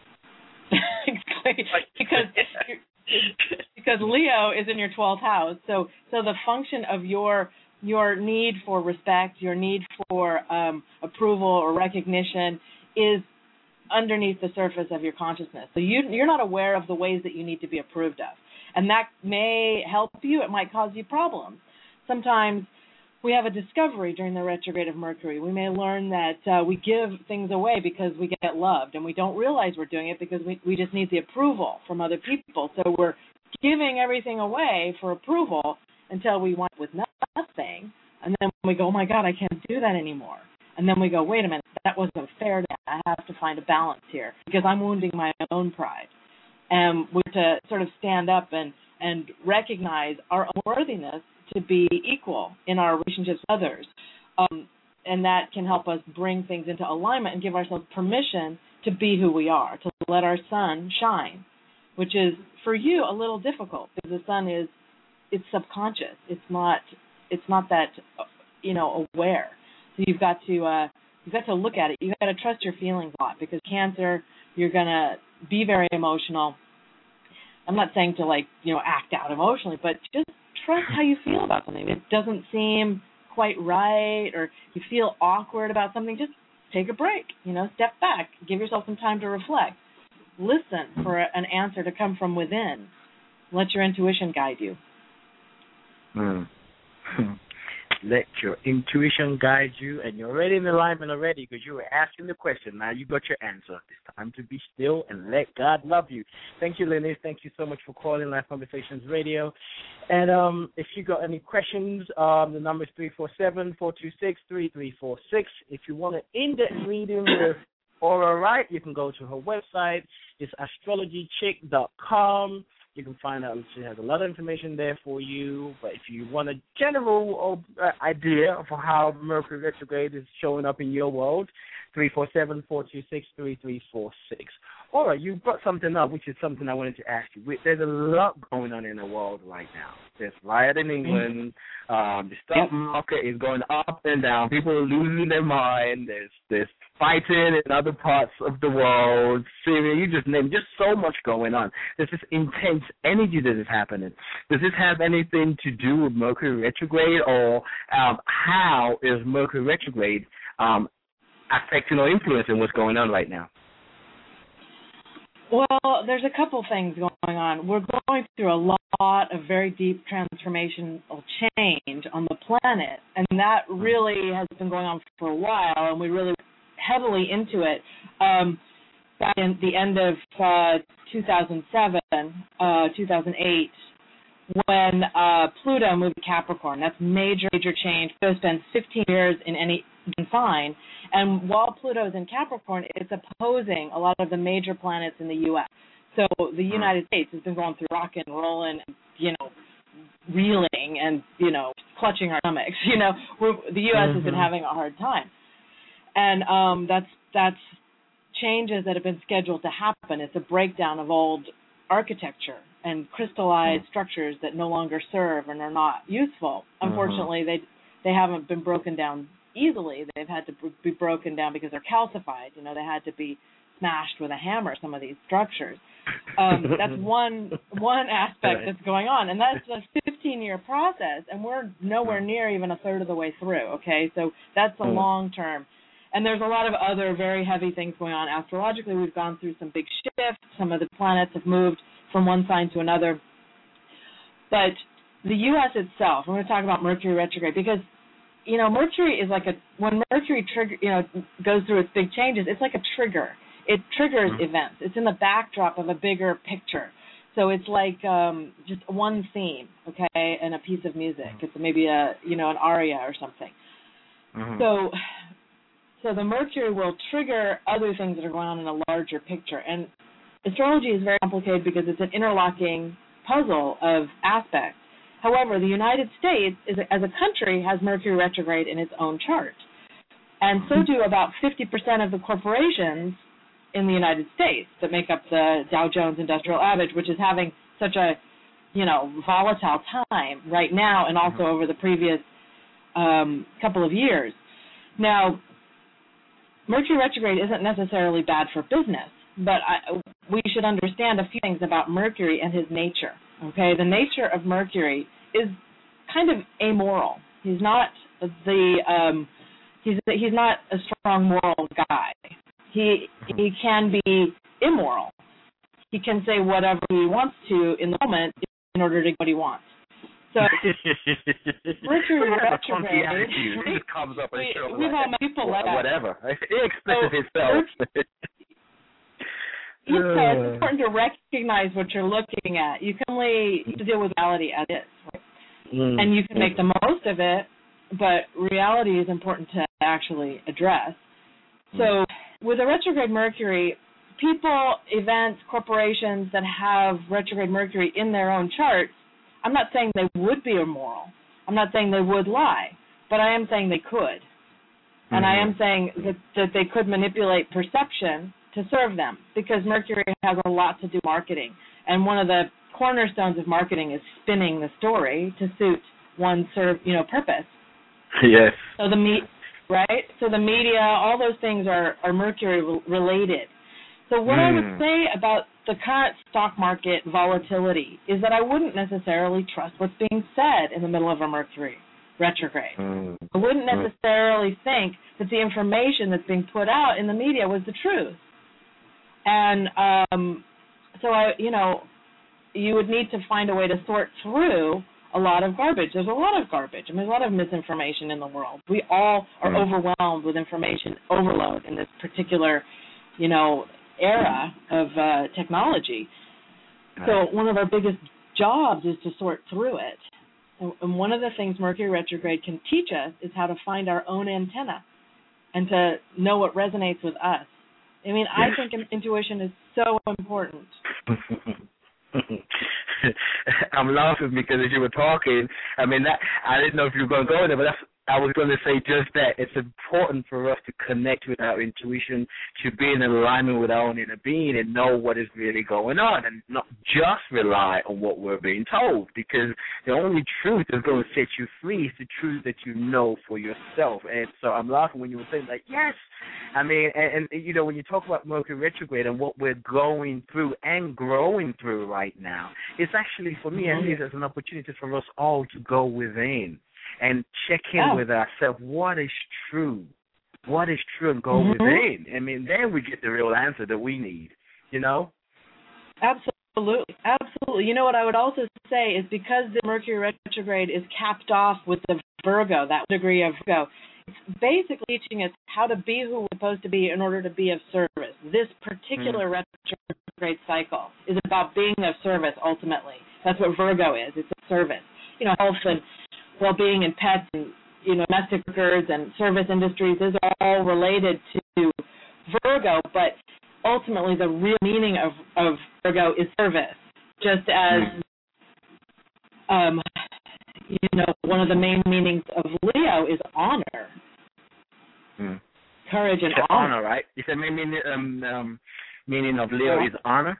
because because Leo is in your twelfth house. So so the function of your your need for respect, your need for um, approval or recognition is underneath the surface of your consciousness. So you, you're not aware of the ways that you need to be approved of. And that may help you. It might cause you problems. Sometimes we have a discovery during the retrograde of Mercury. We may learn that uh, we give things away because we get loved, and we don't realize we're doing it because we, we just need the approval from other people. So we're giving everything away for approval until we want with nothing. And then we go, oh, my God, I can't do that anymore. And then we go, wait a minute, that wasn't fair. I have to find a balance here because I'm wounding my own pride. And we're to sort of stand up and, and recognize our own worthiness to be equal in our relationships with others. Um, and that can help us bring things into alignment and give ourselves permission to be who we are, to let our sun shine, which is, for you, a little difficult because the sun is, it's subconscious. It's not, it's not that, you know, aware. So you've got to uh, you've got to look at it. You've got to trust your feelings a lot because Cancer, you're going to be very emotional. I'm not saying to, like, you know, act out emotionally, but just trust how you feel about something. If it doesn't seem quite right or you feel awkward about something, just take a break, you know, step back, give yourself some time to reflect. Listen for an answer to come from within. Let your intuition guide you. Mm. Let your intuition guide you, and you're already in alignment already because you were asking the question. Now you got your answer. It's time to be still and let God love you. Thank you, Lenny. Thank you so much for calling Life Conversations Radio. And um, if you got any questions, um, the number is three four seven, four two six, three three four six. If you want an in-depth reading with Aura Wright, you can go to her website. It's astrology chick dot com. You can find out she has a lot of information there for you. But if you want a general uh, idea of how Mercury retrograde is showing up in your world, three four seven, four two six, three three four six. All right, you brought something up, which is something I wanted to ask you. There's a lot going on in the world right now. There's riot in England. Um, the stock market is going up and down. People are losing their mind. There's there's fighting in other parts of the world. Syria, you just name it. Just so much going on. There's this intense energy that is happening. Does this have anything to do with Mercury retrograde, or um, how is Mercury retrograde um, affecting or influencing what's going on right now? Well, there's a couple things going on. We're going through a lot of very deep transformational change on the planet, and that really has been going on for a while, and we really heavily into it um, back in the end of uh, two thousand seven, uh, two thousand eight, when uh, Pluto moved to Capricorn. That's major, major change. Pluto spends fifteen years in any sign, and while Pluto is in Capricorn, it's opposing a lot of the major planets in the U S So the United States has been going through rock and rolling, and, you know, reeling and, you know, clutching our stomachs. You know, we're, the U S mm-hmm. has been having a hard time, and um, that's that's changes that have been scheduled to happen. It's a breakdown of old architecture and crystallized mm-hmm. structures that no longer serve and are not useful. Unfortunately, mm-hmm. they they haven't been broken down easily. They've had to be broken down because they're calcified. You know, they had to be smashed with a hammer, some of these structures. Um, that's one one aspect that's going on, and that's a fifteen-year process, and we're nowhere near even a third of the way through, okay? So that's a long term. And there's a lot of other very heavy things going on. Astrologically, we've gone through some big shifts. Some of the planets have moved from one sign to another. But the U S itself, I'm going to talk about Mercury retrograde, because you know, Mercury is like a, when Mercury trigger, you know, goes through its big changes, it's like a trigger. It triggers mm-hmm. events. It's in the backdrop of a bigger picture. So it's like um, just one theme, okay, and a piece of music. It's maybe a you know an aria or something. Mm-hmm. So, so the Mercury will trigger other things that are going on in a larger picture. And astrology is very complicated because it's an interlocking puzzle of aspects. However, the United States, is, as a country, has Mercury retrograde in its own chart. And so do about fifty percent of the corporations in the United States that make up the Dow Jones Industrial Average, which is having such a, you know, volatile time right now and also over the previous um, couple of years. Now, Mercury retrograde isn't necessarily bad for business, but I, we should understand a few things about Mercury and his nature. Okay, the nature of Mercury is kind of amoral. He's not the um, he's he's not a strong moral guy. He he can be immoral. He can say whatever he wants to in the moment in order to get what he wants. So Mercury retrograde, he just comes up and shows we have people like whatever. He expresses so, himself. So it's important to recognize what you're looking at. You can only deal with reality as is, right? Mm. And you can make the most of it, but reality is important to actually address. So with a retrograde Mercury, people, events, corporations that have retrograde Mercury in their own charts, I'm not saying they would be immoral. I'm not saying they would lie, but I am saying they could. Mm-hmm. And I am saying that, that they could manipulate perception to serve them, because Mercury has a lot to do with marketing. And one of the cornerstones of marketing is spinning the story to suit one's serve, you know, purpose. Yes. So the me- right? So the media, all those things are, are Mercury related. So what mm. I would say about the current stock market volatility is that I wouldn't necessarily trust what's being said in the middle of a Mercury retrograde. Mm. I wouldn't necessarily think that the information that's being put out in the media was the truth. And um, so, I, you know, you would need to find a way to sort through a lot of garbage. There's a lot of garbage. I mean, there's a lot of misinformation in the world. We all are mm. overwhelmed with information overload in this particular, you know, era of uh, technology. So one of our biggest jobs is to sort through it. And, and one of the things Mercury retrograde can teach us is how to find our own antenna and to know what resonates with us. I mean, I think intuition is so important. I'm laughing because as you were talking, I mean, that, I didn't know if you were going to go there, but that's, I was going to say just that. It's important for us to connect with our intuition, to be in alignment with our own inner being and know what is really going on and not just rely on what we're being told, because the only truth that's going to set you free is the truth that you know for yourself. And so I'm laughing when you were saying, like, yes. I mean, and, and you know, when you talk about Mercury retrograde and what we're going through and growing through right now, it's actually, for me, at least, as an opportunity for us all to go within and check in oh. with ourselves. What is true? What is true, and go mm-hmm. within. I mean, then we get the real answer that we need, you know? Absolutely. Absolutely. You know what I would also say is because the Mercury retrograde is capped off with the Virgo, that degree of Virgo, it's basically teaching us how to be who we're supposed to be in order to be of service. This particular mm. retrograde cycle is about being of service, ultimately. That's what Virgo is. It's a service. You know, health and well-being and pets and, you know, domestic workers and service industries is all related to Virgo, but ultimately the real meaning of, of Virgo is service, just as, um, you know, one of the main meanings of Leo is honor, mm. courage and it's honor. honor, right? You said main meaning, um, um, meaning of Leo yeah. is honor?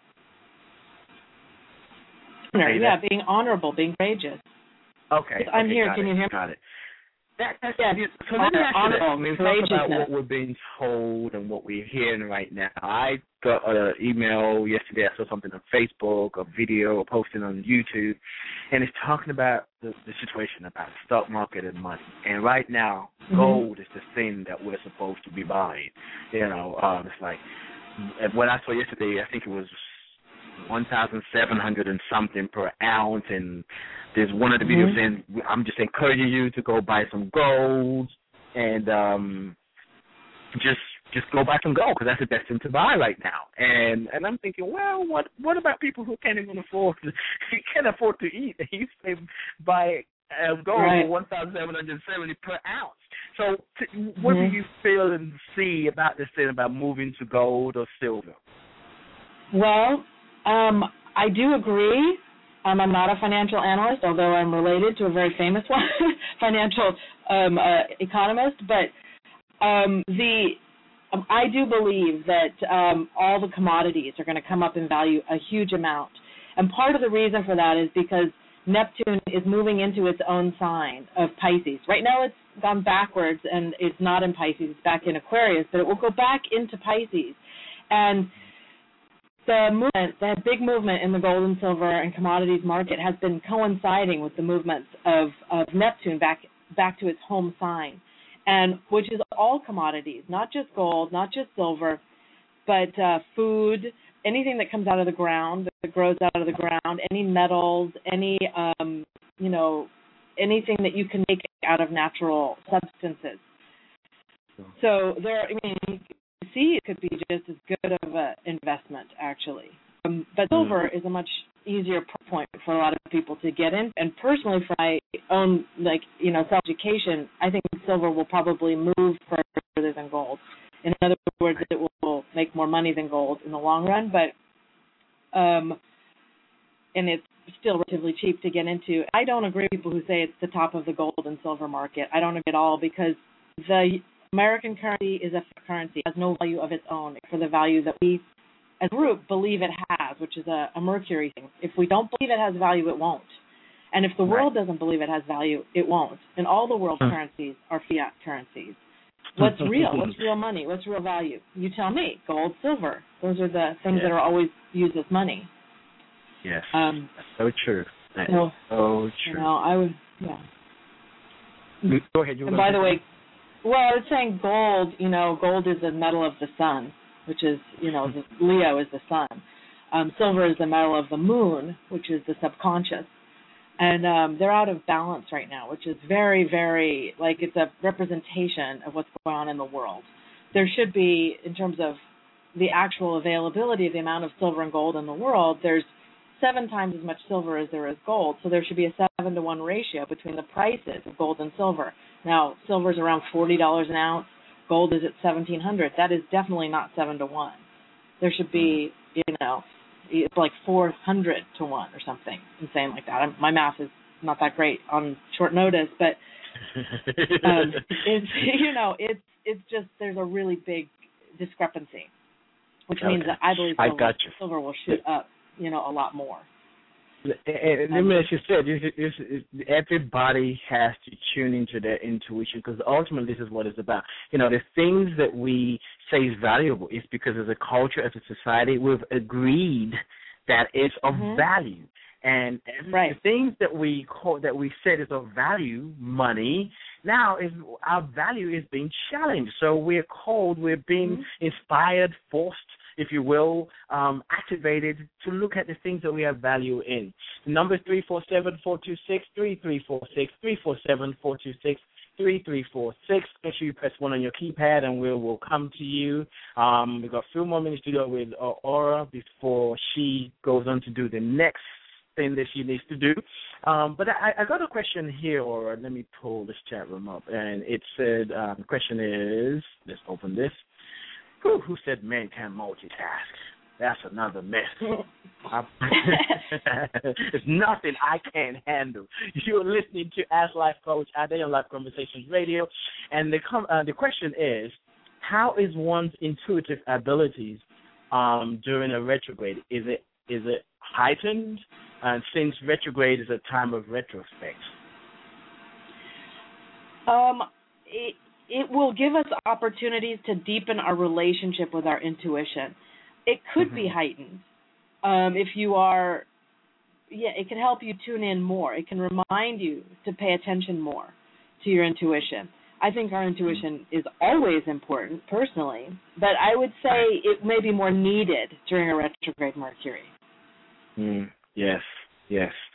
Honor, yeah, that? Being honorable, being courageous. Okay. I'm okay, here. Can it, you hear me? Got it. That, that's, yeah, so let me ask you honor, this. I mean, talk about what we're being told and what we're hearing right now. I got an email yesterday. I saw something on Facebook, a video, a posting on YouTube, and it's talking about the, the situation about the stock market and money. And right now, mm-hmm. gold is the thing that we're supposed to be buying. You know, um, it's like what I saw yesterday, I think it was one thousand seven hundred and something per ounce, and there's one of the videos mm-hmm. saying, I'm just encouraging you to go buy some gold and um, just just go buy some gold because that's the best thing to buy right now. And and I'm thinking, well, what what about people who can't even afford to can't afford to eat? You say buy uh, gold right. for one thousand seven hundred seventy per ounce. So t- what mm-hmm. do you feel and see about this thing about moving to gold or silver? Well, um, I do agree. Um, I'm not a financial analyst, although I'm related to a very famous one, financial um, uh, economist. But um, the um, I do believe that um, all the commodities are going to come up in value a huge amount. And part of the reason for that is because Neptune is moving into its own sign of Pisces. Right now it's gone backwards, and it's not in Pisces. It's back in Aquarius, but it will go back into Pisces. And the movement, that big movement in the gold and silver and commodities market has been coinciding with the movements of, of Neptune back back to its home sign, and which is all commodities, not just gold, not just silver, but uh, food, anything that comes out of the ground, that grows out of the ground, any metals, any, um, you know, anything that you can make out of natural substances. So there, I mean, see, it could be just as good of an investment, actually. Um, but silver is a much easier point for a lot of people to get in. And personally, for my own, like, you know, self-education, I think silver will probably move further than gold. In other words, it will make more money than gold in the long run. But, um, and it's still relatively cheap to get into. I don't agree with people who say it's the top of the gold and silver market. I don't agree at all, because the American currency is a currency. It has no value of its own for the value that we, as a group, believe it has, which is a, a Mercury thing. If we don't believe it has value, it won't. And if the world right. doesn't believe it has value, it won't. And all the world huh. currencies are fiat currencies. What's real? What's real money? What's real value? You tell me. Gold, silver. Those are the things yes. that are always used as money. Yes. Um, so true. That's so, so true. You know, I would, yeah. Go ahead. You and by the way, well, I was saying gold, you know, gold is the metal of the sun, which is, you know, the, Leo is the sun. Um, silver is the metal of the moon, which is the subconscious. And um, they're out of balance right now, which is very, very, like, it's a representation of what's going on in the world. There should be, in terms of the actual availability of the amount of silver and gold in the world, there's seven times as much silver as there is gold. So there should be a seven to one ratio between the prices of gold and silver. Now, silver is around forty dollars an ounce. Gold is at seventeen hundred dollars. That is definitely not seven to one. There should be, you know, it's like four hundred to one or something insane like that. I'm, my math is not that great on short notice, but um, it's, you know, it's it's just there's a really big discrepancy, which okay. means that I believe silver, I silver will shoot up, you know, a lot more. And, and as you said, it's, it's, it's, everybody has to tune into their intuition, because ultimately this is what it's about. You know, the things that we say is valuable is because as a culture, as a society, we've agreed that it's of mm-hmm. value. And right. the things that we call, that we said is of value, money, now is our value is being challenged. So we're called, we're being mm-hmm. inspired, forced, if you will, um, activated to look at the things that we have value in. The number is three four seven, four two six, three three four six, three four seven, four two six, three three four six. Make sure you press one on your keypad and we will come to you. Um, we've got a few more minutes to go with uh, Aura before she goes on to do the next thing that she needs to do. Um, but I, I got a question here, Aura. Let me pull this chat room up. And it said, um, the question is, let's open this. Who, who said men can't multitask? That's another myth. It's nothing I can't handle. You're listening to Ask Life Coach Ade on Life Conversations Radio, and the com- uh, the question is, how is one's intuitive abilities um, during a retrograde? Is it is it heightened? And since retrograde is a time of retrospect. Um. It- It will give us opportunities to deepen our relationship with our intuition. It could mm-hmm. be heightened. Um, if you are, yeah, it can help you tune in more. It can remind you to pay attention more to your intuition. I think our intuition is always important, personally, but I would say it may be more needed during a retrograde Mercury. Mm, yes, yes.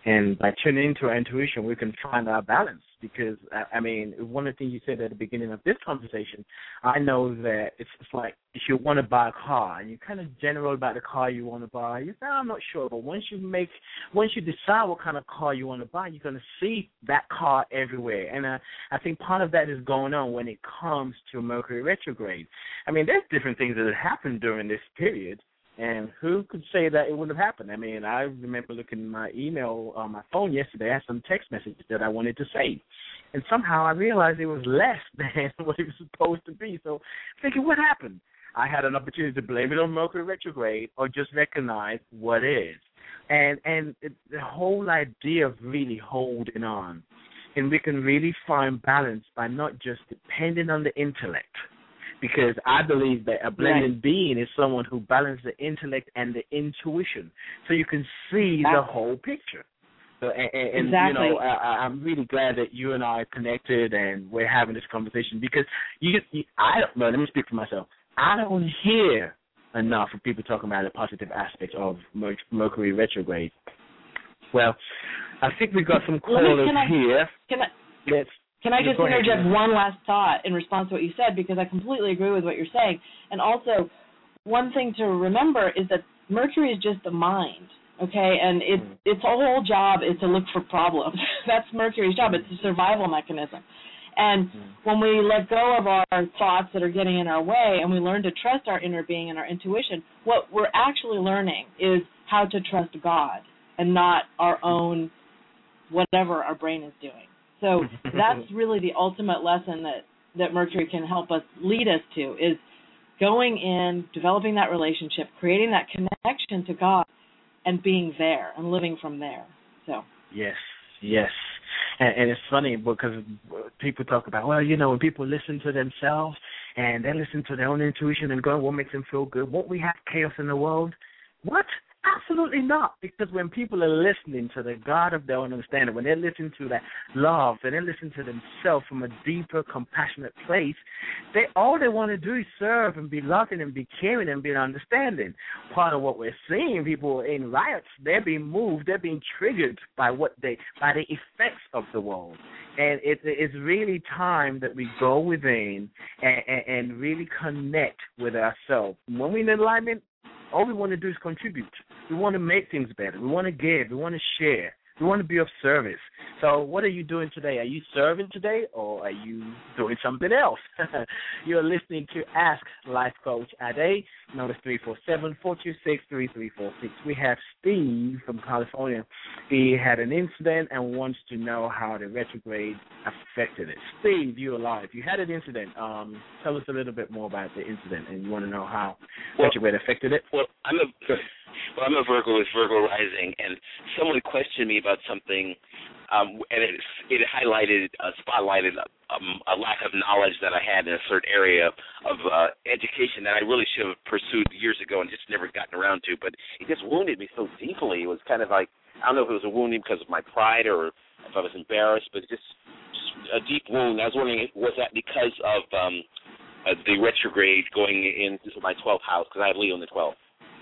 And by tuning into our intuition, we can find our balance. Because, I mean, one of the things you said at the beginning of this conversation, I know that it's, it's like if you want to buy a car and you're kind of general about the car you want to buy, you say, I'm not sure. But once you make, once you decide what kind of car you want to buy, you're going to see that car everywhere. And uh, I think part of that is going on when it comes to Mercury retrograde. I mean, there's different things that have happened during this period. And who could say that it wouldn't have happened? I mean, I remember looking at my email on my phone yesterday. I had some text messages that I wanted to say. And somehow I realized it was less than what it was supposed to be. So thinking, what happened? I had an opportunity to blame it on Mercury retrograde or just recognize what is. And, and it, the whole idea of really holding on. And we can really find balance by not just depending on the intellect. Because I believe that a blended right. being is someone who balances the intellect and the intuition, so you can see the whole picture. So, and, and exactly. you know, I, I'm really glad that you and I are connected and we're having this conversation because you, you I don't know. Let me speak for myself. I don't hear enough of people talking about the positive aspects of Mercury retrograde. Well, I think we've got some callers can I, here. Can I? Let's. Can I just interject one last thought in response to what you said, because I completely agree with what you're saying. And also, one thing to remember is that Mercury is just the mind, okay? And it, its whole job is to look for problems. That's Mercury's job. It's a survival mechanism. And when we let go of our thoughts that are getting in our way and we learn to trust our inner being and our intuition, what we're actually learning is how to trust God and not our own whatever our brain is doing. So that's really the ultimate lesson that, that Mercury can help us, lead us to, is going in, developing that relationship, creating that connection to God, and being there and living from there. So yes, yes. And, and it's funny because people talk about, well, you know, when people listen to themselves and they listen to their own intuition and go, what makes them feel good? Won't we have chaos in the world? What? Absolutely not, because when people are listening to the God of their own understanding, when they're listening to that love, and they're listening to themselves from a deeper, compassionate place, they all they want to do is serve and be loving and be caring and be understanding. Part of what we're seeing, people in riots, they're being moved, they're being triggered by what they, by the effects of the world. And it, it's really time that we go within and, and, and really connect with ourselves. When we're in alignment, all we want to do is contribute. We want to make things better. We want to give. We want to share. We want to be of service. So what are you doing today? Are you serving today, or are you doing something else? You're listening to Ask Life Coach Ade, number three four seven, four two six, three three four six. We have Steve from California. He had an incident and wants to know how the retrograde affected it. Steve, you're alive. You had an incident. Um, tell us a little bit more about the incident, and you want to know how well, retrograde affected it? Well, I'm a... Good. Well, I'm a Virgo with Virgo rising, and someone questioned me about something, um, and it, it highlighted, uh, spotlighted um, a lack of knowledge that I had in a certain area of uh, education that I really should have pursued years ago and just never gotten around to. But it just wounded me so deeply. It was kind of like, I don't know if it was a wounding because of my pride or if I was embarrassed, but just, just a deep wound. I was wondering, was that because of um, uh, the retrograde going into my twelfth house, because I have Leo in the twelfth.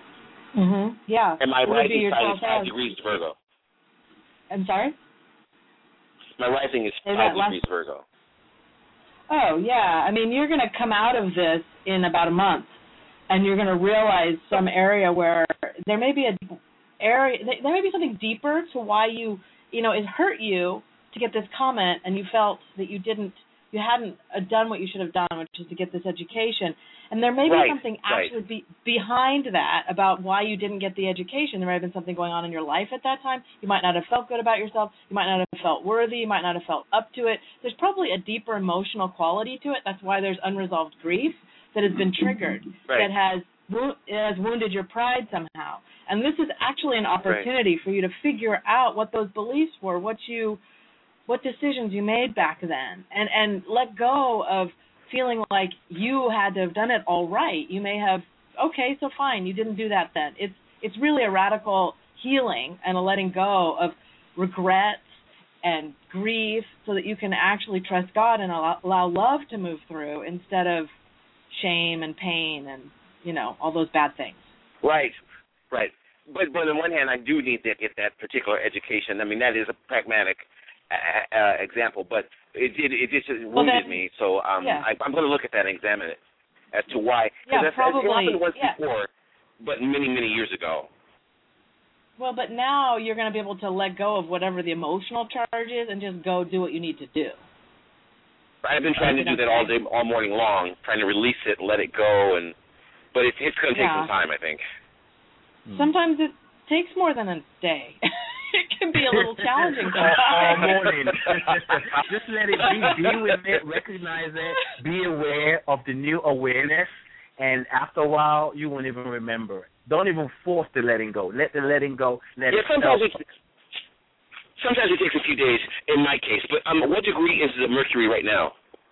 Mm-hmm. Yeah. And my rising sign is five degrees Virgo. I'm sorry? My rising is five degrees Virgo. Oh, yeah. I mean, you're going to come out of this in about a month, and you're going to realize some area where there may be a area, there may be something deeper to why you, you know, it hurt you to get this comment, and you felt that you didn't, you hadn't done what you should have done, which is to get this education. And there may be right, something actually right. be, behind that about why you didn't get the education. There might have been something going on in your life at that time. You might not have felt good about yourself. You might not have felt worthy. You might not have felt up to it. There's probably a deeper emotional quality to it. That's why there's unresolved grief that has been triggered, right. that has, has wounded your pride somehow. And this is actually an opportunity right. for you to figure out what those beliefs were, what you, what decisions you made back then, and, and let go of feeling like you had to have done it all right. You may have, okay, so fine, you didn't do that then. It's it's really a radical healing and a letting go of regret and grief so that you can actually trust God and allow, allow love to move through instead of shame and pain and, you know, all those bad things. Right, right. but but on one hand, I do need to get that particular education. I mean, that is a pragmatic uh, uh, example, but it did it just wounded well, then, me. So um, yeah. I, I'm going to look at that and examine it as to why. Yeah, that's, probably. It happened once yeah. before, but many many years ago. Well, but now you're going to be able to let go of whatever the emotional charge is and just go do what you need to do. I've been trying to do that all day, all morning long, trying to release it, let it go, and but it, it's going to take yeah. some time, I think. Sometimes it takes more than a day. It can be a little challenging sometimes. All morning. Just let it be. Be with it. Recognize it. Be aware of the new awareness, and after a while, you won't even remember it. Don't even force the letting go. Let the letting go. Let yeah, it sometimes help. it, sometimes it takes a few days, in my case. But um, what degree is the Mercury right now?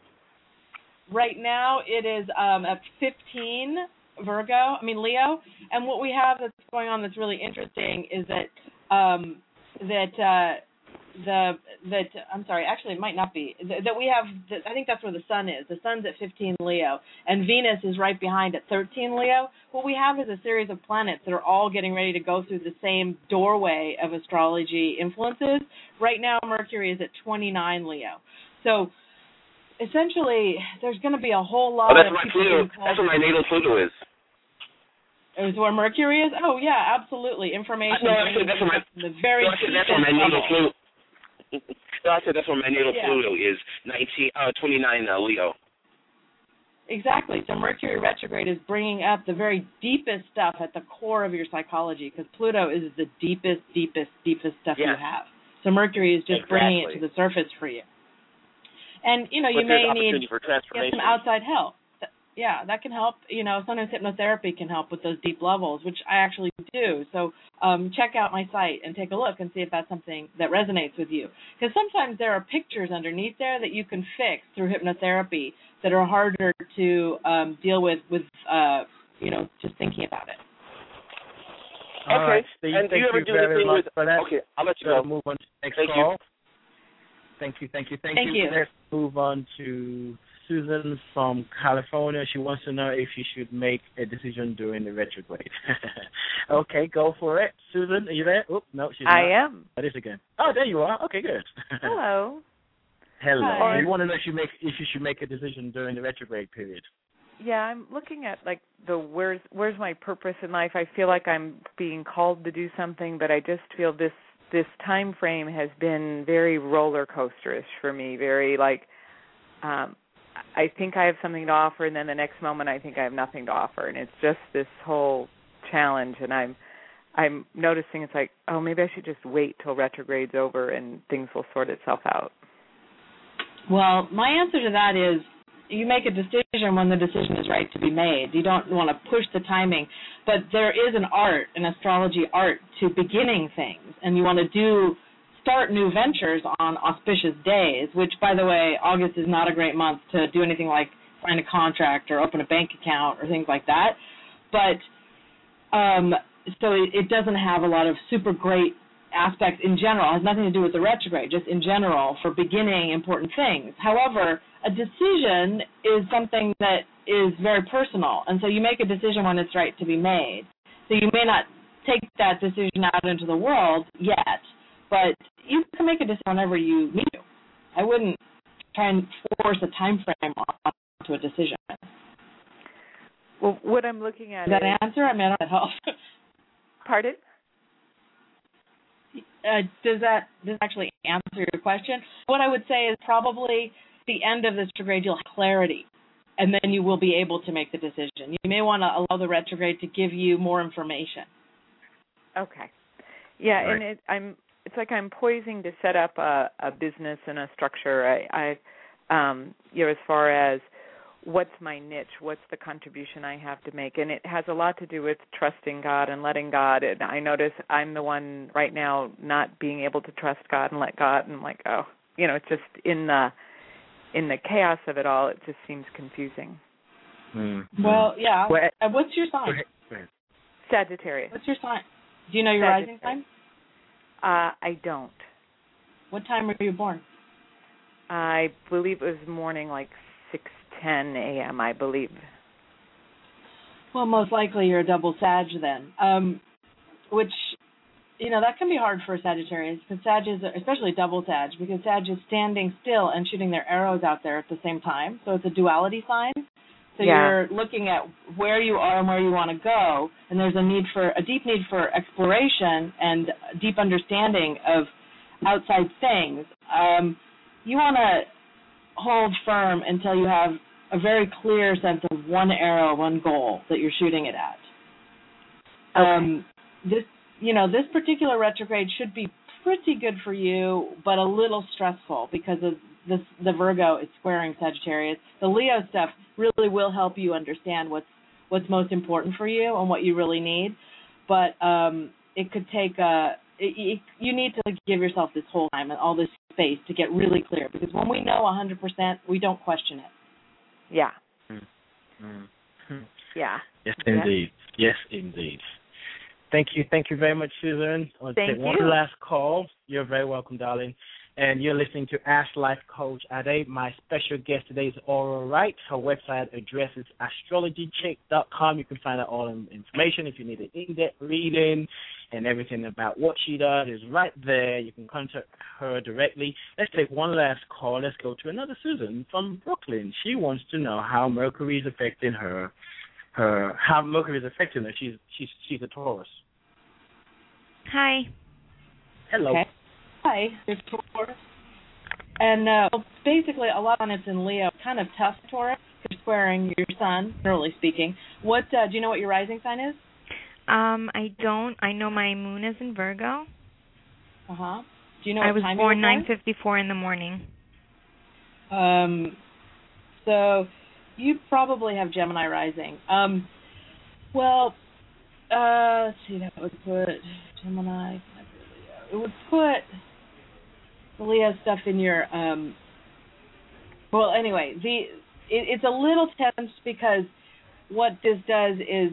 Right now, it is um, at fifteen, Virgo, I mean Leo. And what we have that's going on that's really interesting is that um, that uh, the that I'm sorry, actually it might not be that, that we have. The, I think that's where the Sun is. The Sun's at fifteen Leo, and Venus is right behind at thirteen Leo. What we have is a series of planets that are all getting ready to go through the same doorway of astrology influences. Right now, Mercury is at twenty-nine Leo. So essentially, there's going to be a whole lot oh, that's of my people Pluto. That's where my natal Pluto is. Is where Mercury is? Oh yeah, absolutely. Information. No, I said that's where my the very no, I said that's where my natal Pluto. No, I said that's where my natal yeah. Pluto is. Nineteen, uh, twenty-nine uh, Leo. Exactly. So Mercury retrograde is bringing up the very deepest stuff at the core of your psychology, because Pluto is the deepest, deepest, deepest stuff yeah. you have. So Mercury is just exactly. bringing it to the surface for you. And you know, but you may need need get some outside help. Yeah, that can help. You know, sometimes hypnotherapy can help with those deep levels, which I actually do. So um, check out my site and take a look and see if that's something that resonates with you. Because sometimes there are pictures underneath there that you can fix through hypnotherapy that are harder to um, deal with, with uh, you know, just thinking about it. All okay. right, Steve, and do you ever you do very anything much with? For that. Okay, I'll let you so go. Move on to the next thank call. You. Thank you, thank you, thank, thank you. you. Let's move on to Susan from California. She wants to know if she should make a decision during the retrograde. Okay, go for it. Susan, are you there? Oop, no, she's I not. I am. That is again. Oh, there you are. Okay, good. Hello. Hello. Hi. You want to know if you make if you should make a decision during the retrograde period? Yeah, I'm looking at like the where's where's my purpose in life. I feel like I'm being called to do something, but I just feel this this time frame has been very roller coasterish for me. Very like um, I think I have something to offer, and then the next moment I think I have nothing to offer, and it's just this whole challenge. And I'm I'm noticing it's like, oh, maybe I should just wait till retrograde's over and things will sort itself out. Well, my answer to that is you make a decision when the decision is right to be made. You don't want to push the timing. But there is an art, an astrology art, to beginning things. And you want to do start new ventures on auspicious days, which, by the way, August is not a great month to do anything like sign a contract or open a bank account or things like that. But um, so it, it doesn't have a lot of super great aspects in general. It has nothing to do with the retrograde, just in general for beginning important things. However, a decision is something that is very personal, and so you make a decision when it's right to be made. So you may not take that decision out into the world yet, but you can make a decision whenever you need to. I wouldn't try and force a time frame onto a decision. Well, what I'm looking at Does that is... answer? I mean, I don't know if that helps. Pardon? Uh, does that does that actually answer your question? What I would say is probably the end of the retrograde, you'll have clarity, and then you will be able to make the decision. You may want to allow the retrograde to give you more information. Okay. Yeah, Right. and it, I'm. It's like I'm poising to set up a, a business and a structure. I, I um, you know, as far as what's my niche, what's the contribution I have to make, and it has a lot to do with trusting God and letting God. And I notice I'm the one right now not being able to trust God and let God, and I'm like, oh, you know, it's just in the in the chaos of it all, it just seems confusing. Mm-hmm. Well, yeah. Uh, what's your sign? Sagittarius. What's your sign? Do you know your rising sign? Uh, I don't. What time were you born? I believe it was morning, like six ten a.m., I believe. Well, most likely you're a double Sag then. Um, which, you know, that can be hard for Sagittarius, because Sag is, especially double Sag, because Sag is standing still and shooting their arrows out there at the same time. So it's a duality sign. So yeah. You're looking at where you are and where you want to go, and there's a need for a deep need for exploration and a deep understanding of outside things. Um, you want to hold firm until you have a very clear sense of one arrow, one goal that you're shooting it at. Okay. Um, this, you know, this particular retrograde should be pretty good for you, but a little stressful because of this, the Virgo is squaring Sagittarius. The Leo stuff really will help you understand what's what's most important for you and what you really need. But um, it could take a it, it, you need to give yourself this whole time and all this space to get really clear, because when we know one hundred percent, we don't question it. Yeah. Mm-hmm. Yeah. Yes, indeed. Yeah. Yes, indeed. Thank you. Thank you very much, Susan. I want to Thank take one you. last call. You're very welcome, darling. And you're listening to Ask Life Coach Ade. My special guest today is Aura Wright. Her website address is astrology chick dot com. You can find out all the information if you need an in-depth reading, and everything about what she does is right there. You can contact her directly. Let's take one last call. Let's go to another Susan from Brooklyn. She wants to know how Mercury is affecting her. Her how Mercury is affecting her. She's she's she's a Taurus. Hi. Hello. Okay. Hi, it's Taurus. And uh, well, basically, a lot of it's in Leo. Kind of tough, Taurus. You're squaring your sun, generally speaking. What uh, do you know what your rising sign is? Um, I don't. I know my moon is in Virgo. Uh huh. Do you know I what was time born you were nine fifty-four in the morning. Um, so you probably have Gemini rising. Um, well, uh, let's see, that would put Gemini. It would put the Leo stuff in your. Um, well, anyway, the it, it's a little tense because what this does is,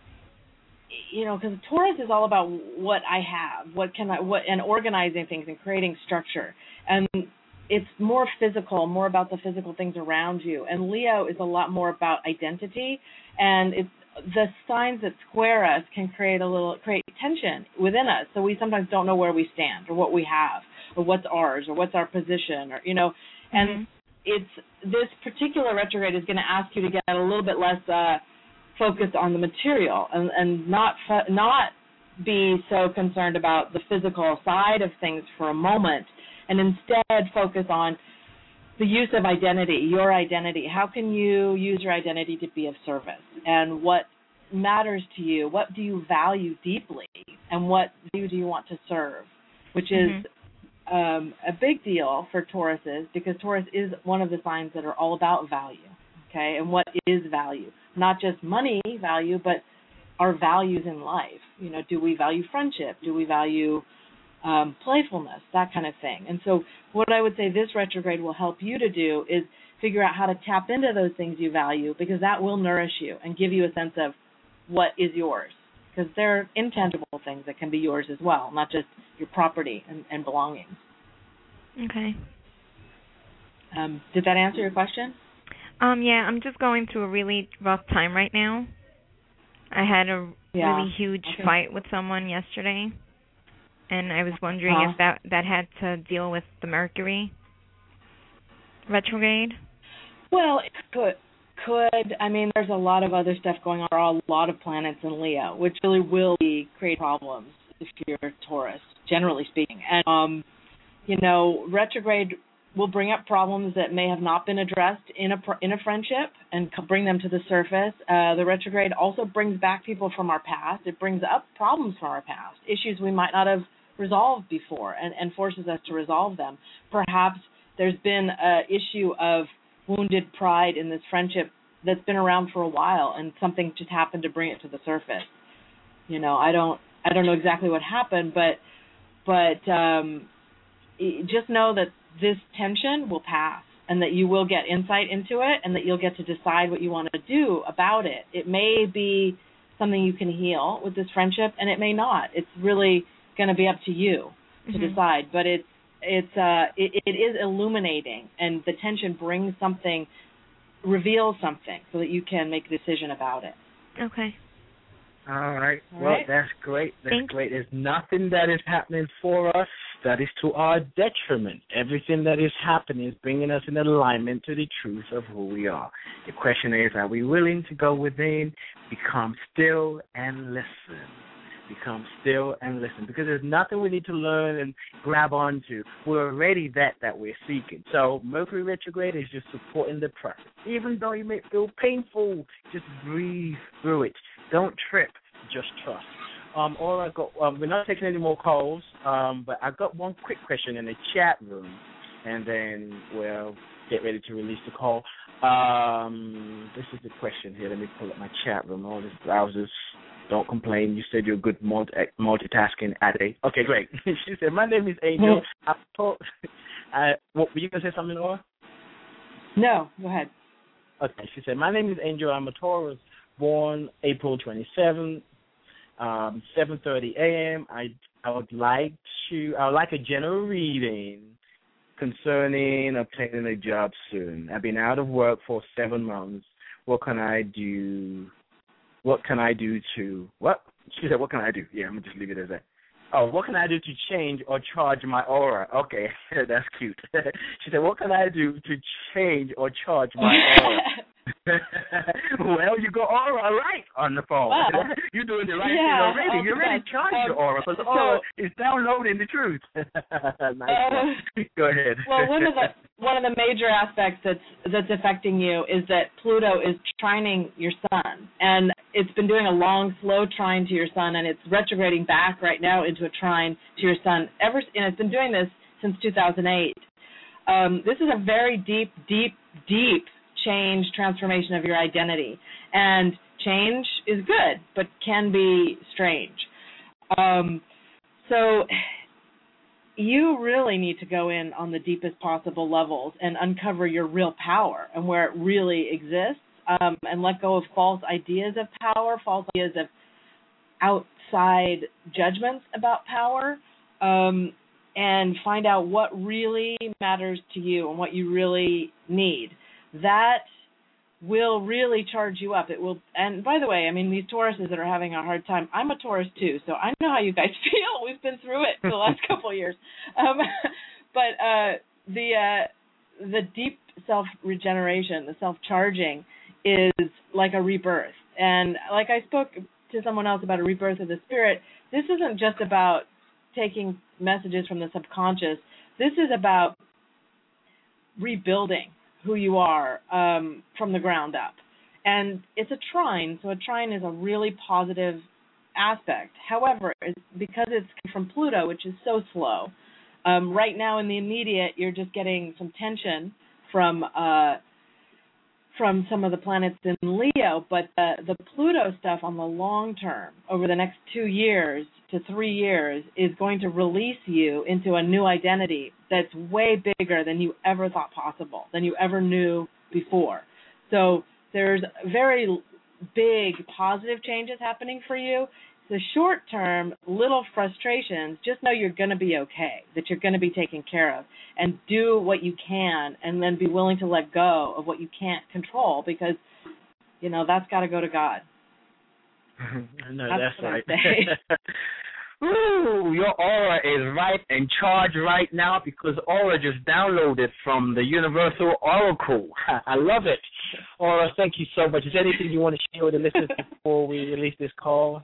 you know, because Taurus is all about what I have, what can I, what, and organizing things and creating structure, and it's more physical, more about the physical things around you. And Leo is a lot more about identity, and it's the signs that square us can create a little create tension within us. So we sometimes don't know where we stand or what we have or what's ours or what's our position, or you know, and mm-hmm. it's this particular retrograde is going to ask you to get a little bit less uh, focused on the material and, and not not be so concerned about the physical side of things for a moment, and instead focus on the use of identity, your identity. How can you use your identity to be of service? And what matters to you? What do you value deeply? And what value do you want to serve? Which is mm-hmm. um, a big deal for Tauruses, because Taurus is one of the signs that are all about value, okay? And what is value? Not just money value, but our values in life. You know, do we value friendship? Do we value Um, playfulness, that kind of thing. And so what I would say this retrograde will help you to do is figure out how to tap into those things you value, because that will nourish you and give you a sense of what is yours, because they're intangible things that can be yours as well, not just your property and, and belongings. Okay. Um, did that answer your question? Um, yeah, I'm just going through a really rough time right now. I had a yeah. really huge okay. fight with someone yesterday. And I was wondering uh, if that, that had to deal with the Mercury retrograde. Well, it could. Could. I mean, there's a lot of other stuff going on. There are a lot of planets in Leo, which really will be, create problems if you're Taurus, generally speaking. And, um, you know, retrograde will bring up problems that may have not been addressed in a in a friendship and bring them to the surface. Uh, the retrograde also brings back people from our past. It brings up problems from our past, issues we might not have resolved before, and, and forces us to resolve them. Perhaps there's been an issue of wounded pride in this friendship that's been around for a while, and something just happened to bring it to the surface. You know, I don't I don't know exactly what happened, but but um, just know that this tension will pass, and that you will get insight into it, and that you'll get to decide what you want to do about it. It may be something you can heal with this friendship, and it may not. It's really going to be up to you to mm-hmm. decide. But it's it's uh it, it is illuminating, and the tension brings something, reveals something, so that you can make a decision about it. Okay. All right. All well, right. that's great. That's Thank great. There's nothing that is happening for us that is to our detriment. Everything that is happening is bringing us in alignment to the truth of who we are. The question is, are we willing to go within, become still, and listen? Become still and listen, because there's nothing we need to learn and grab onto. We're already that that we're seeking. So Mercury retrograde is just supporting the process. Even though you may feel painful, just breathe through it. Don't trip. Just trust. Um, all I got. Um, we're not taking any more calls. Um, but I got one quick question in the chat room, and then we'll get ready to release the call. Um, this is the question here. Let me pull up my chat room. All these browsers. Don't complain. You said you're good multi- multitasking at a. Okay, great. She said, "My name is Angel. I told, I, what, were you gonna say something, Laura?" No, go ahead. Okay. She said, "My name is Angel. I'm a Taurus, born April twenty-seventh, um, seven thirty a.m. I I would like to. I would like a general reading concerning obtaining a job soon. I've been out of work for seven months. What can I do?" What can I do to, what? She said, what can I do? Yeah, I'm going to just leave it as that. Oh, what can I do to change or charge my aura? Okay, that's cute. She said, what can I do to change or charge my aura? Well, you got aura right on the phone. Wow. You're doing the right yeah, thing already. You already charged um, your aura, because the aura so, is downloading the truth. Nice uh, Go ahead. Well, one of the one of the major aspects that's that's affecting you is that Pluto is trining your sun, and it's been doing a long, slow trine to your sun, and it's retrograding back right now into a trine to your sun. Ever, and it's been doing this since two thousand eight. Um, this is a very deep, deep, deep change, transformation of your identity. And change is good, but can be strange. Um, so you really need to go in on the deepest possible levels and uncover your real power and where it really exists, um, and let go of false ideas of power, false ideas of outside judgments about power, um, and find out what really matters to you and what you really need. That will really charge you up. It will. And by the way, I mean, these Tauruses that are having a hard time, I'm a Taurus too, so I know how you guys feel. We've been through it for the last couple of years. Um, but uh, the uh, the deep self-regeneration, the self-charging, is like a rebirth. And like I spoke to someone else about a rebirth of the spirit, this isn't just about taking messages from the subconscious. This is about rebuilding who you are um, from the ground up. And it's a trine, so a trine is a really positive aspect. However, it's, because it's from Pluto, which is so slow, um, right now in the immediate, you're just getting some tension from uh, from some of the planets in Leo, but the, the Pluto stuff on the long term, over the next two years to three years, is going to release you into a new identity that's way bigger than you ever thought possible, than you ever knew before. So there's very big positive changes happening for you. The short term, little frustrations, just know you're going to be okay, that you're going to be taken care of, and do what you can, and then be willing to let go of what you can't control, because, you know, that's got to go to God. No, that's, that's right. Ooh, your aura is right and charged right now, because aura just downloaded from the Universal Oracle. I love it. Aura, thank you so much. Is there anything you want to share with the listeners before we release this call?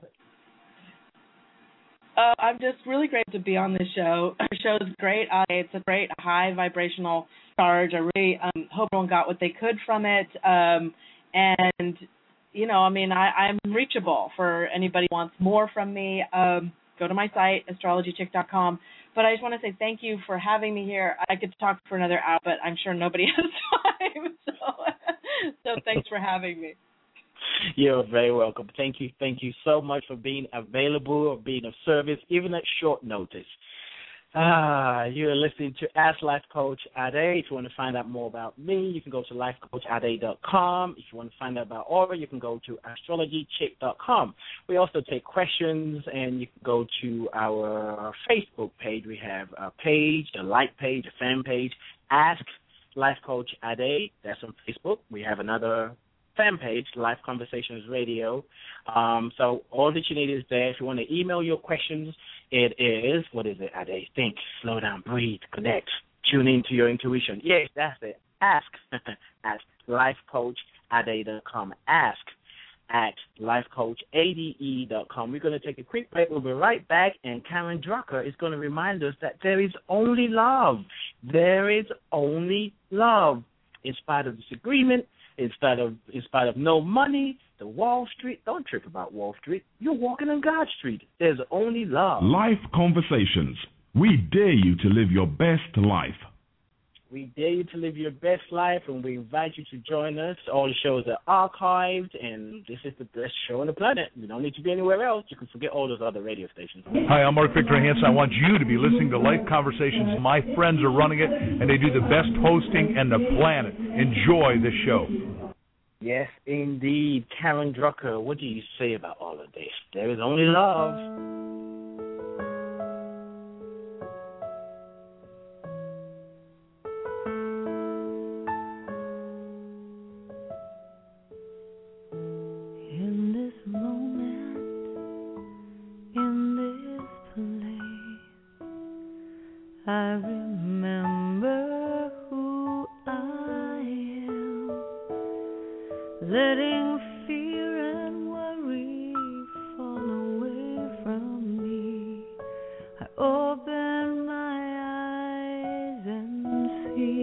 Uh, I'm just really grateful to be on this show. The show is great. Uh, it's a great high vibrational charge. I really um, hope everyone got what they could from it. Um, and, you know, I mean, I, I'm reachable for anybody who wants more from me. Um, go to my site, astrology chick dot com. But I just want to say thank you for having me here. I could talk for another hour, but I'm sure nobody has time. So, so thanks for having me. You're very welcome. Thank you. Thank you so much for being available or being of service, even at short notice. Ah, you're listening to Ask Life Coach Ade. If you want to find out more about me, you can go to life coach ade dot com. If you want to find out about Aura, you can go to astrology chick dot com. We also take questions, and you can go to our Facebook page. We have a page, a like page, a fan page, Ask Life Coach Ade. That's on Facebook. We have another fan page, Life Conversations Radio. Um, so all that you need is there. If you want to email your questions, it is, what is it, Ade? Think, slow down, breathe, connect, tune into your intuition. Yes, that's it. Ask at lifecoach ade dot com. Ask at lifecoach ade dot com. We're going to take a quick break. We'll be right back, and Karen Drucker is going to remind us that there is only love. There is only love. In spite of disagreement, in spite of, in spite of no money, the Wall Street, don't trip about Wall Street. You're walking on God's Street. There's only love. Life Conversations. We dare you to live your best life. We dare you to live your best life, and we invite you to join us. All the shows are archived, and this is the best show on the planet. You don't need to be anywhere else. You can forget all those other radio stations. Hi, I'm Mark Victor Hansen. I want you to be listening to Life Conversations. My friends are running it, and they do the best hosting on the planet. Enjoy the show. Yes, indeed. Karen Drucker, what do you say about all of this? There is only love. I remember who I am, letting fear and worry fall away from me. I open my eyes and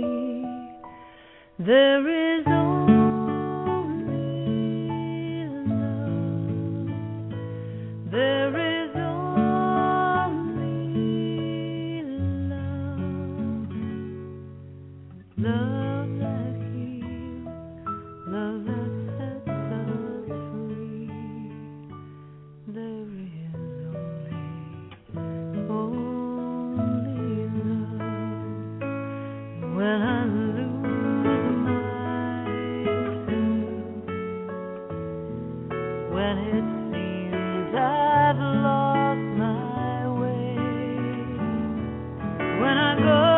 see there is only love. There is love that heals, love that sets us free. There is only, only love. When I lose myself, when it seems I've lost my way, when I go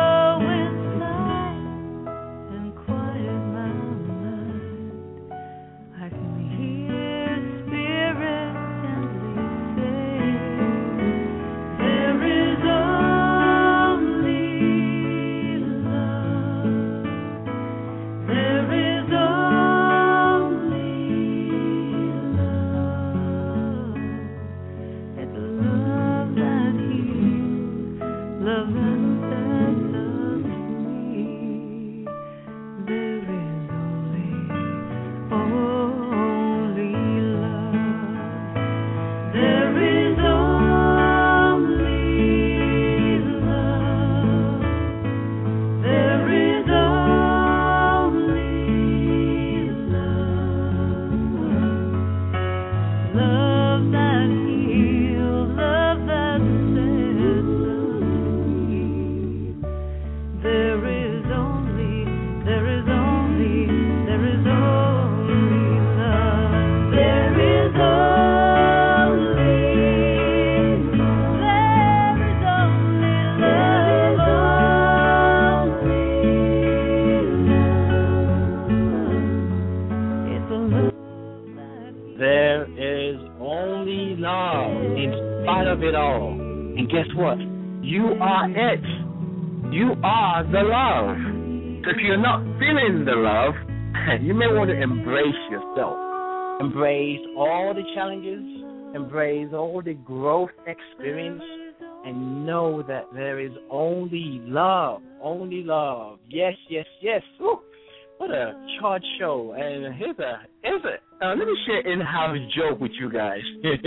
guess what? You are it. You are the love. So if you're not feeling the love, you may want to embrace yourself. Embrace all the challenges. Embrace all the growth experience. And know that there is only love. Only love. Yes, yes, yes. Woo. What a charged show. And here's a, here's a, uh, let me share an in-house joke with you guys.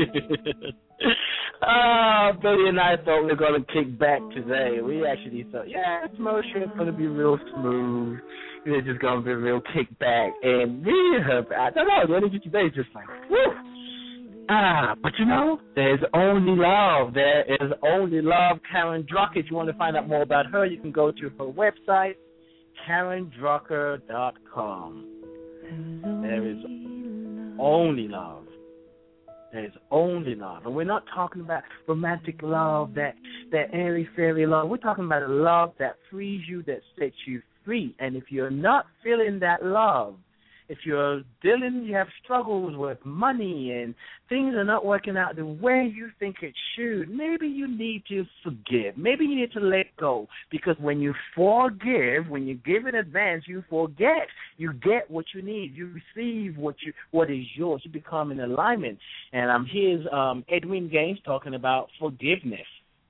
Ah, uh, Billy and I thought we were going to kick back today. We actually thought, yeah, tomorrow's show is going to be real smooth. It's just going to be real kickback. And we have, I don't know, the energy today is just like, whew. Ah, but you know, there's only love. There is only love. Karen Drucker, if you want to find out more about her, you can go to her website, karen drucker dot com. There is only love. There is only love. And we're not talking about romantic love, that, that airy-fairy love. We're talking about a love that frees you, that sets you free. And if you're not feeling that love, if you're dealing, you have struggles with money and things are not working out the way you think it should, maybe you need to forgive. Maybe you need to let go, because when you forgive, when you give in advance, you forget. You get what you need. You receive what you what is yours. You become in alignment. And um, here's um, Edwin Gaines talking about forgiveness.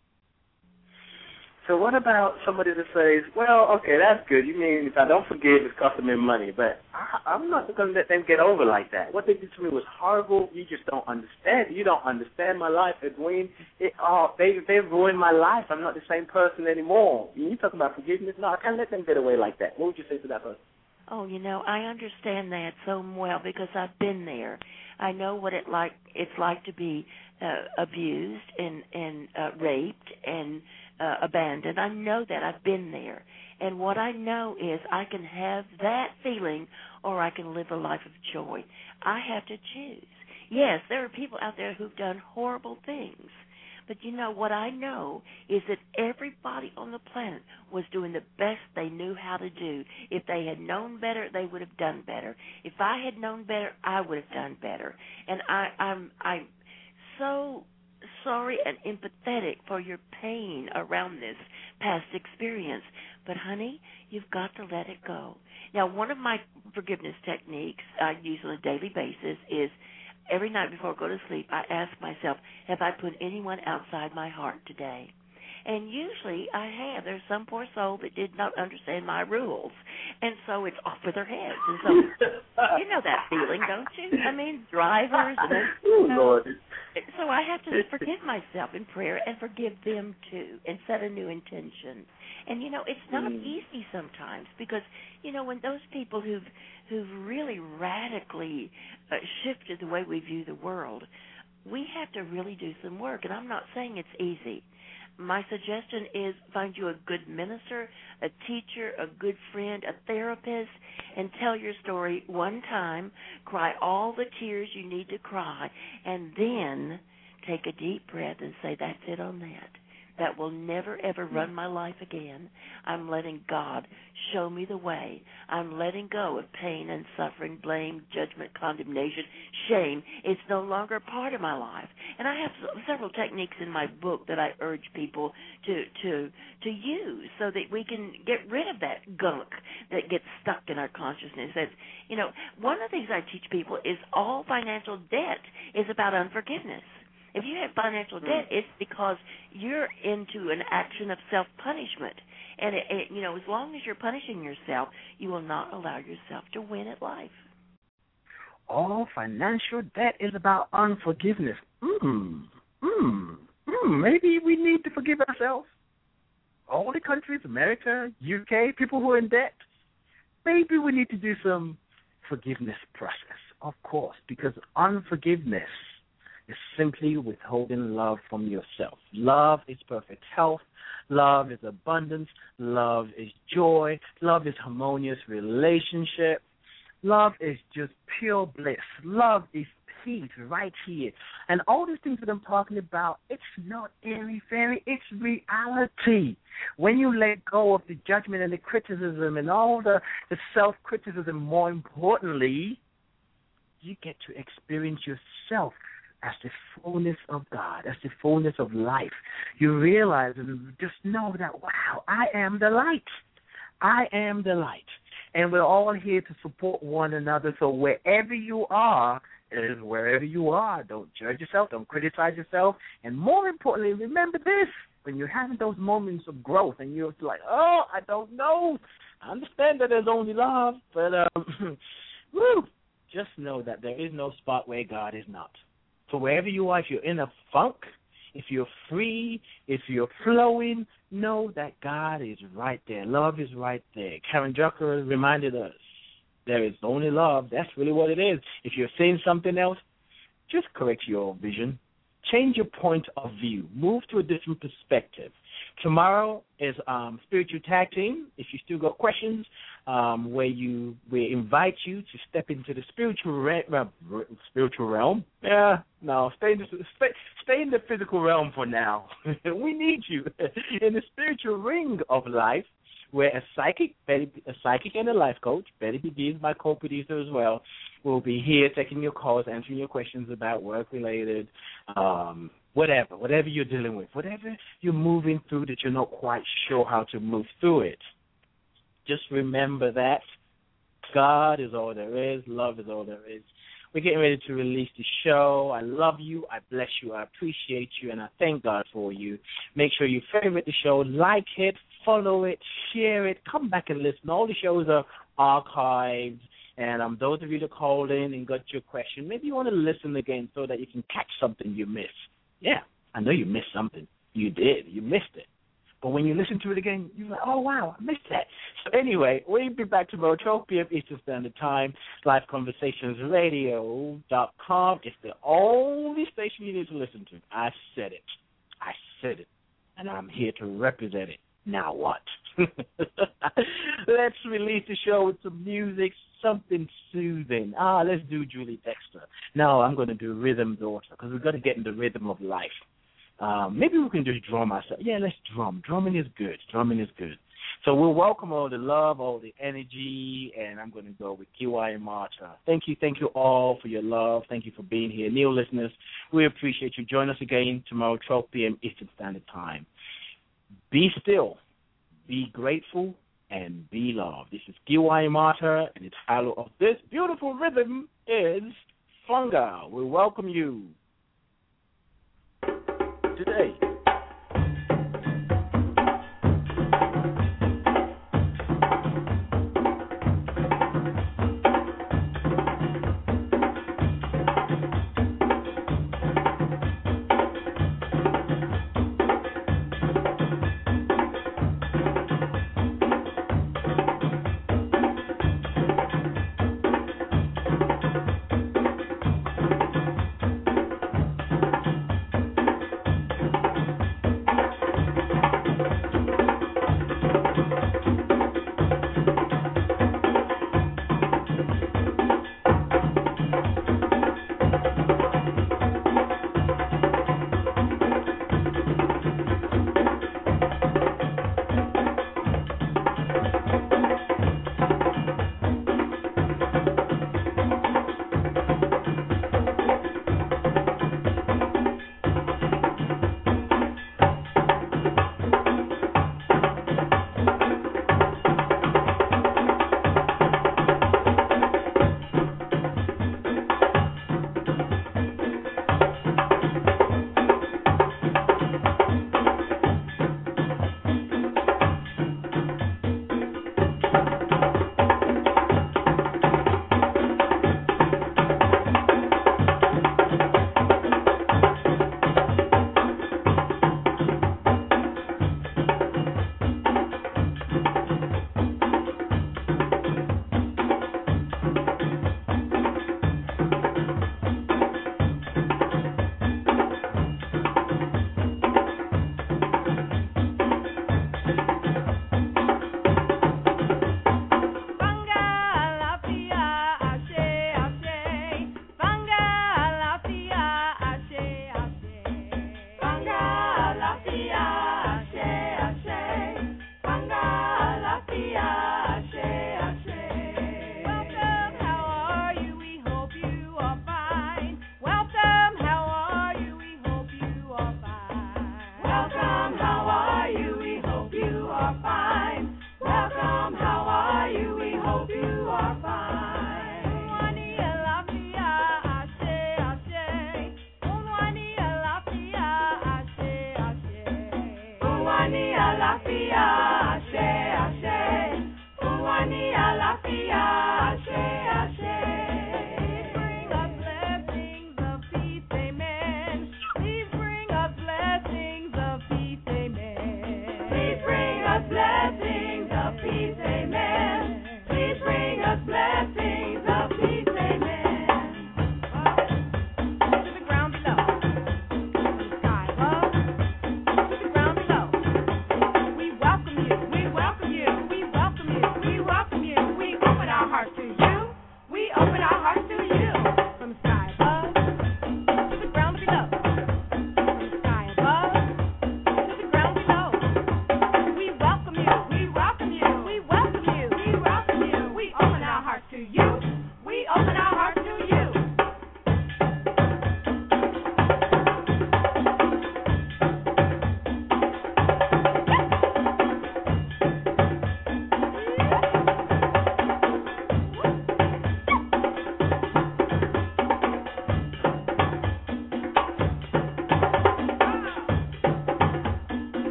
So what about somebody that says, well, okay, that's good. You mean if I don't forgive, it's costing me money, but I, I'm not going to let them get over like that. What they did to me was horrible. You just don't understand. You don't understand my life, Edwin. It, oh, they they ruined my life. I'm not the same person anymore. You talk about forgiveness? No, I can't let them get away like that. What would you say to that person? Oh, you know, I understand that so well because I've been there. I know what it like. It's like to be uh, abused and and uh, raped and uh, abandoned. I know that. I've been there. And what I know is I can have that feeling or I can live a life of joy. I have to choose. Yes, there are people out there who've done horrible things. But you know, what I know is that everybody on the planet was doing the best they knew how to do. If they had known better, they would have done better. If I had known better, I would have done better. And I, I'm, I'm so sorry and empathetic for your pain around this past experience. But, honey, you've got to let it go. Now, one of my forgiveness techniques I use on a daily basis is every night before I go to sleep, I ask myself, have I put anyone outside my heart today? And usually I have. There's some poor soul that did not understand my rules, and so it's off with their heads. And so you know that feeling, don't you? I mean, drivers. And then, you know, Lord. So I have to forgive myself in prayer and forgive them too, and set a new intention. And you know, it's not mm. easy sometimes because you know when those people who've who've really radically uh, shifted the way we view the world, we have to really do some work. And I'm not saying it's easy. My suggestion is find you a good minister, a teacher, a good friend, a therapist, and tell your story one time, cry all the tears you need to cry, and then take a deep breath and say, that's it on that. That will never, ever run my life again. I'm letting God show me the way. I'm letting go of pain and suffering, blame, judgment, condemnation, shame. It's no longer part of my life. And I have several techniques in my book that I urge people to to to use so that we can get rid of that gunk that gets stuck in our consciousness. That's, you know, one of the things I teach people is all financial debt is about unforgiveness. If you have financial debt, it's because you're into an action of self-punishment. And, it, it, you know, as long as you're punishing yourself, you will not allow yourself to win at life. All financial debt is about unforgiveness. Mm, mm, mm. Maybe we need to forgive ourselves. All the countries, America, U K, people who are in debt, maybe we need to do some forgiveness process, of course, because unforgiveness is simply withholding love from yourself. Love is perfect health. Love is abundance. Love is joy. Love is harmonious relationship. Love is just pure bliss. Love is peace right here. And all these things that I'm talking about, it's not airy-fairy. It's reality. When you let go of the judgment and the criticism and all the, the self-criticism, more importantly, you get to experience yourself as the fullness of God, as the fullness of life. You realize and just know that, wow, I am the light. I am the light. And we're all here to support one another. So wherever you are, is wherever you are. Don't judge yourself. Don't criticize yourself. And more importantly, remember this. When you're having those moments of growth and you're like, oh, I don't know. I understand that there's only love. But um, woo, just know that there is no spot where God is not. So wherever you are, if you're in a funk, if you're free, if you're flowing, know that God is right there. Love is right there. Karen Drucker reminded us there is only love. That's really what it is. If you're saying something else, just correct your vision. Change your point of view. Move to a different perspective. Tomorrow is um, Spiritual Tag Team. If you still got questions, um, where you we invite you to step into the spiritual re- uh, spiritual realm. Yeah, no, stay in the stay, stay in the physical realm for now. We need you in the spiritual ring of life, where a psychic, Betty, a psychic and a life coach, Betty begins, my co-producer as well, will be here taking your calls, answering your questions about work-related, um, whatever, whatever you're dealing with, whatever you're moving through that you're not quite sure how to move through it. Just remember that God is all there is, love is all there is. We're getting ready to release the show. I love you. I bless you. I appreciate you, and I thank God for you. Make sure you favorite the show, like it, follow it, share it, come back and listen. All the shows are archived, and um, those of you that called in and got your question, maybe you want to listen again so that you can catch something you missed. Yeah, I know you missed something. You did. You missed it. But when you listen to it again, you're like, oh, wow, I missed that. So anyway, we'll be back tomorrow, twelve p.m. Eastern Standard Time, live conversations radio dot com. It's the only station you need to listen to. I said it. I said it. And I'm here to represent it. Now what? Let's release the show with some music, something soothing. Ah, let's do Julie Dexter. No, I'm going to do Rhythm Daughter because we've got to get in the rhythm of life. Um, maybe we can just drum ourselves. Yeah, let's drum. Drumming is good. Drumming is good. So we'll welcome all the love, all the energy, and I'm going to go with Kiwai Marta. Thank you, thank you all for your love. Thank you for being here. Neil listeners, we appreciate you. Join us again tomorrow, twelve p.m. Eastern Standard Time. Be still, be grateful, and be loved. This is Kiwai Marta, and the title of this beautiful rhythm is Funga. We welcome you today. Welcome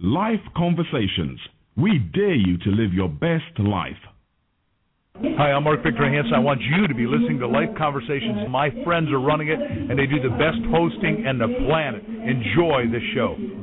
Life Conversations. We dare you to live your best life. Hi, I'm Mark Victor Hansen. I want you to be listening to Life Conversations. My friends are running it, and they do the best hosting on the planet. Enjoy the show.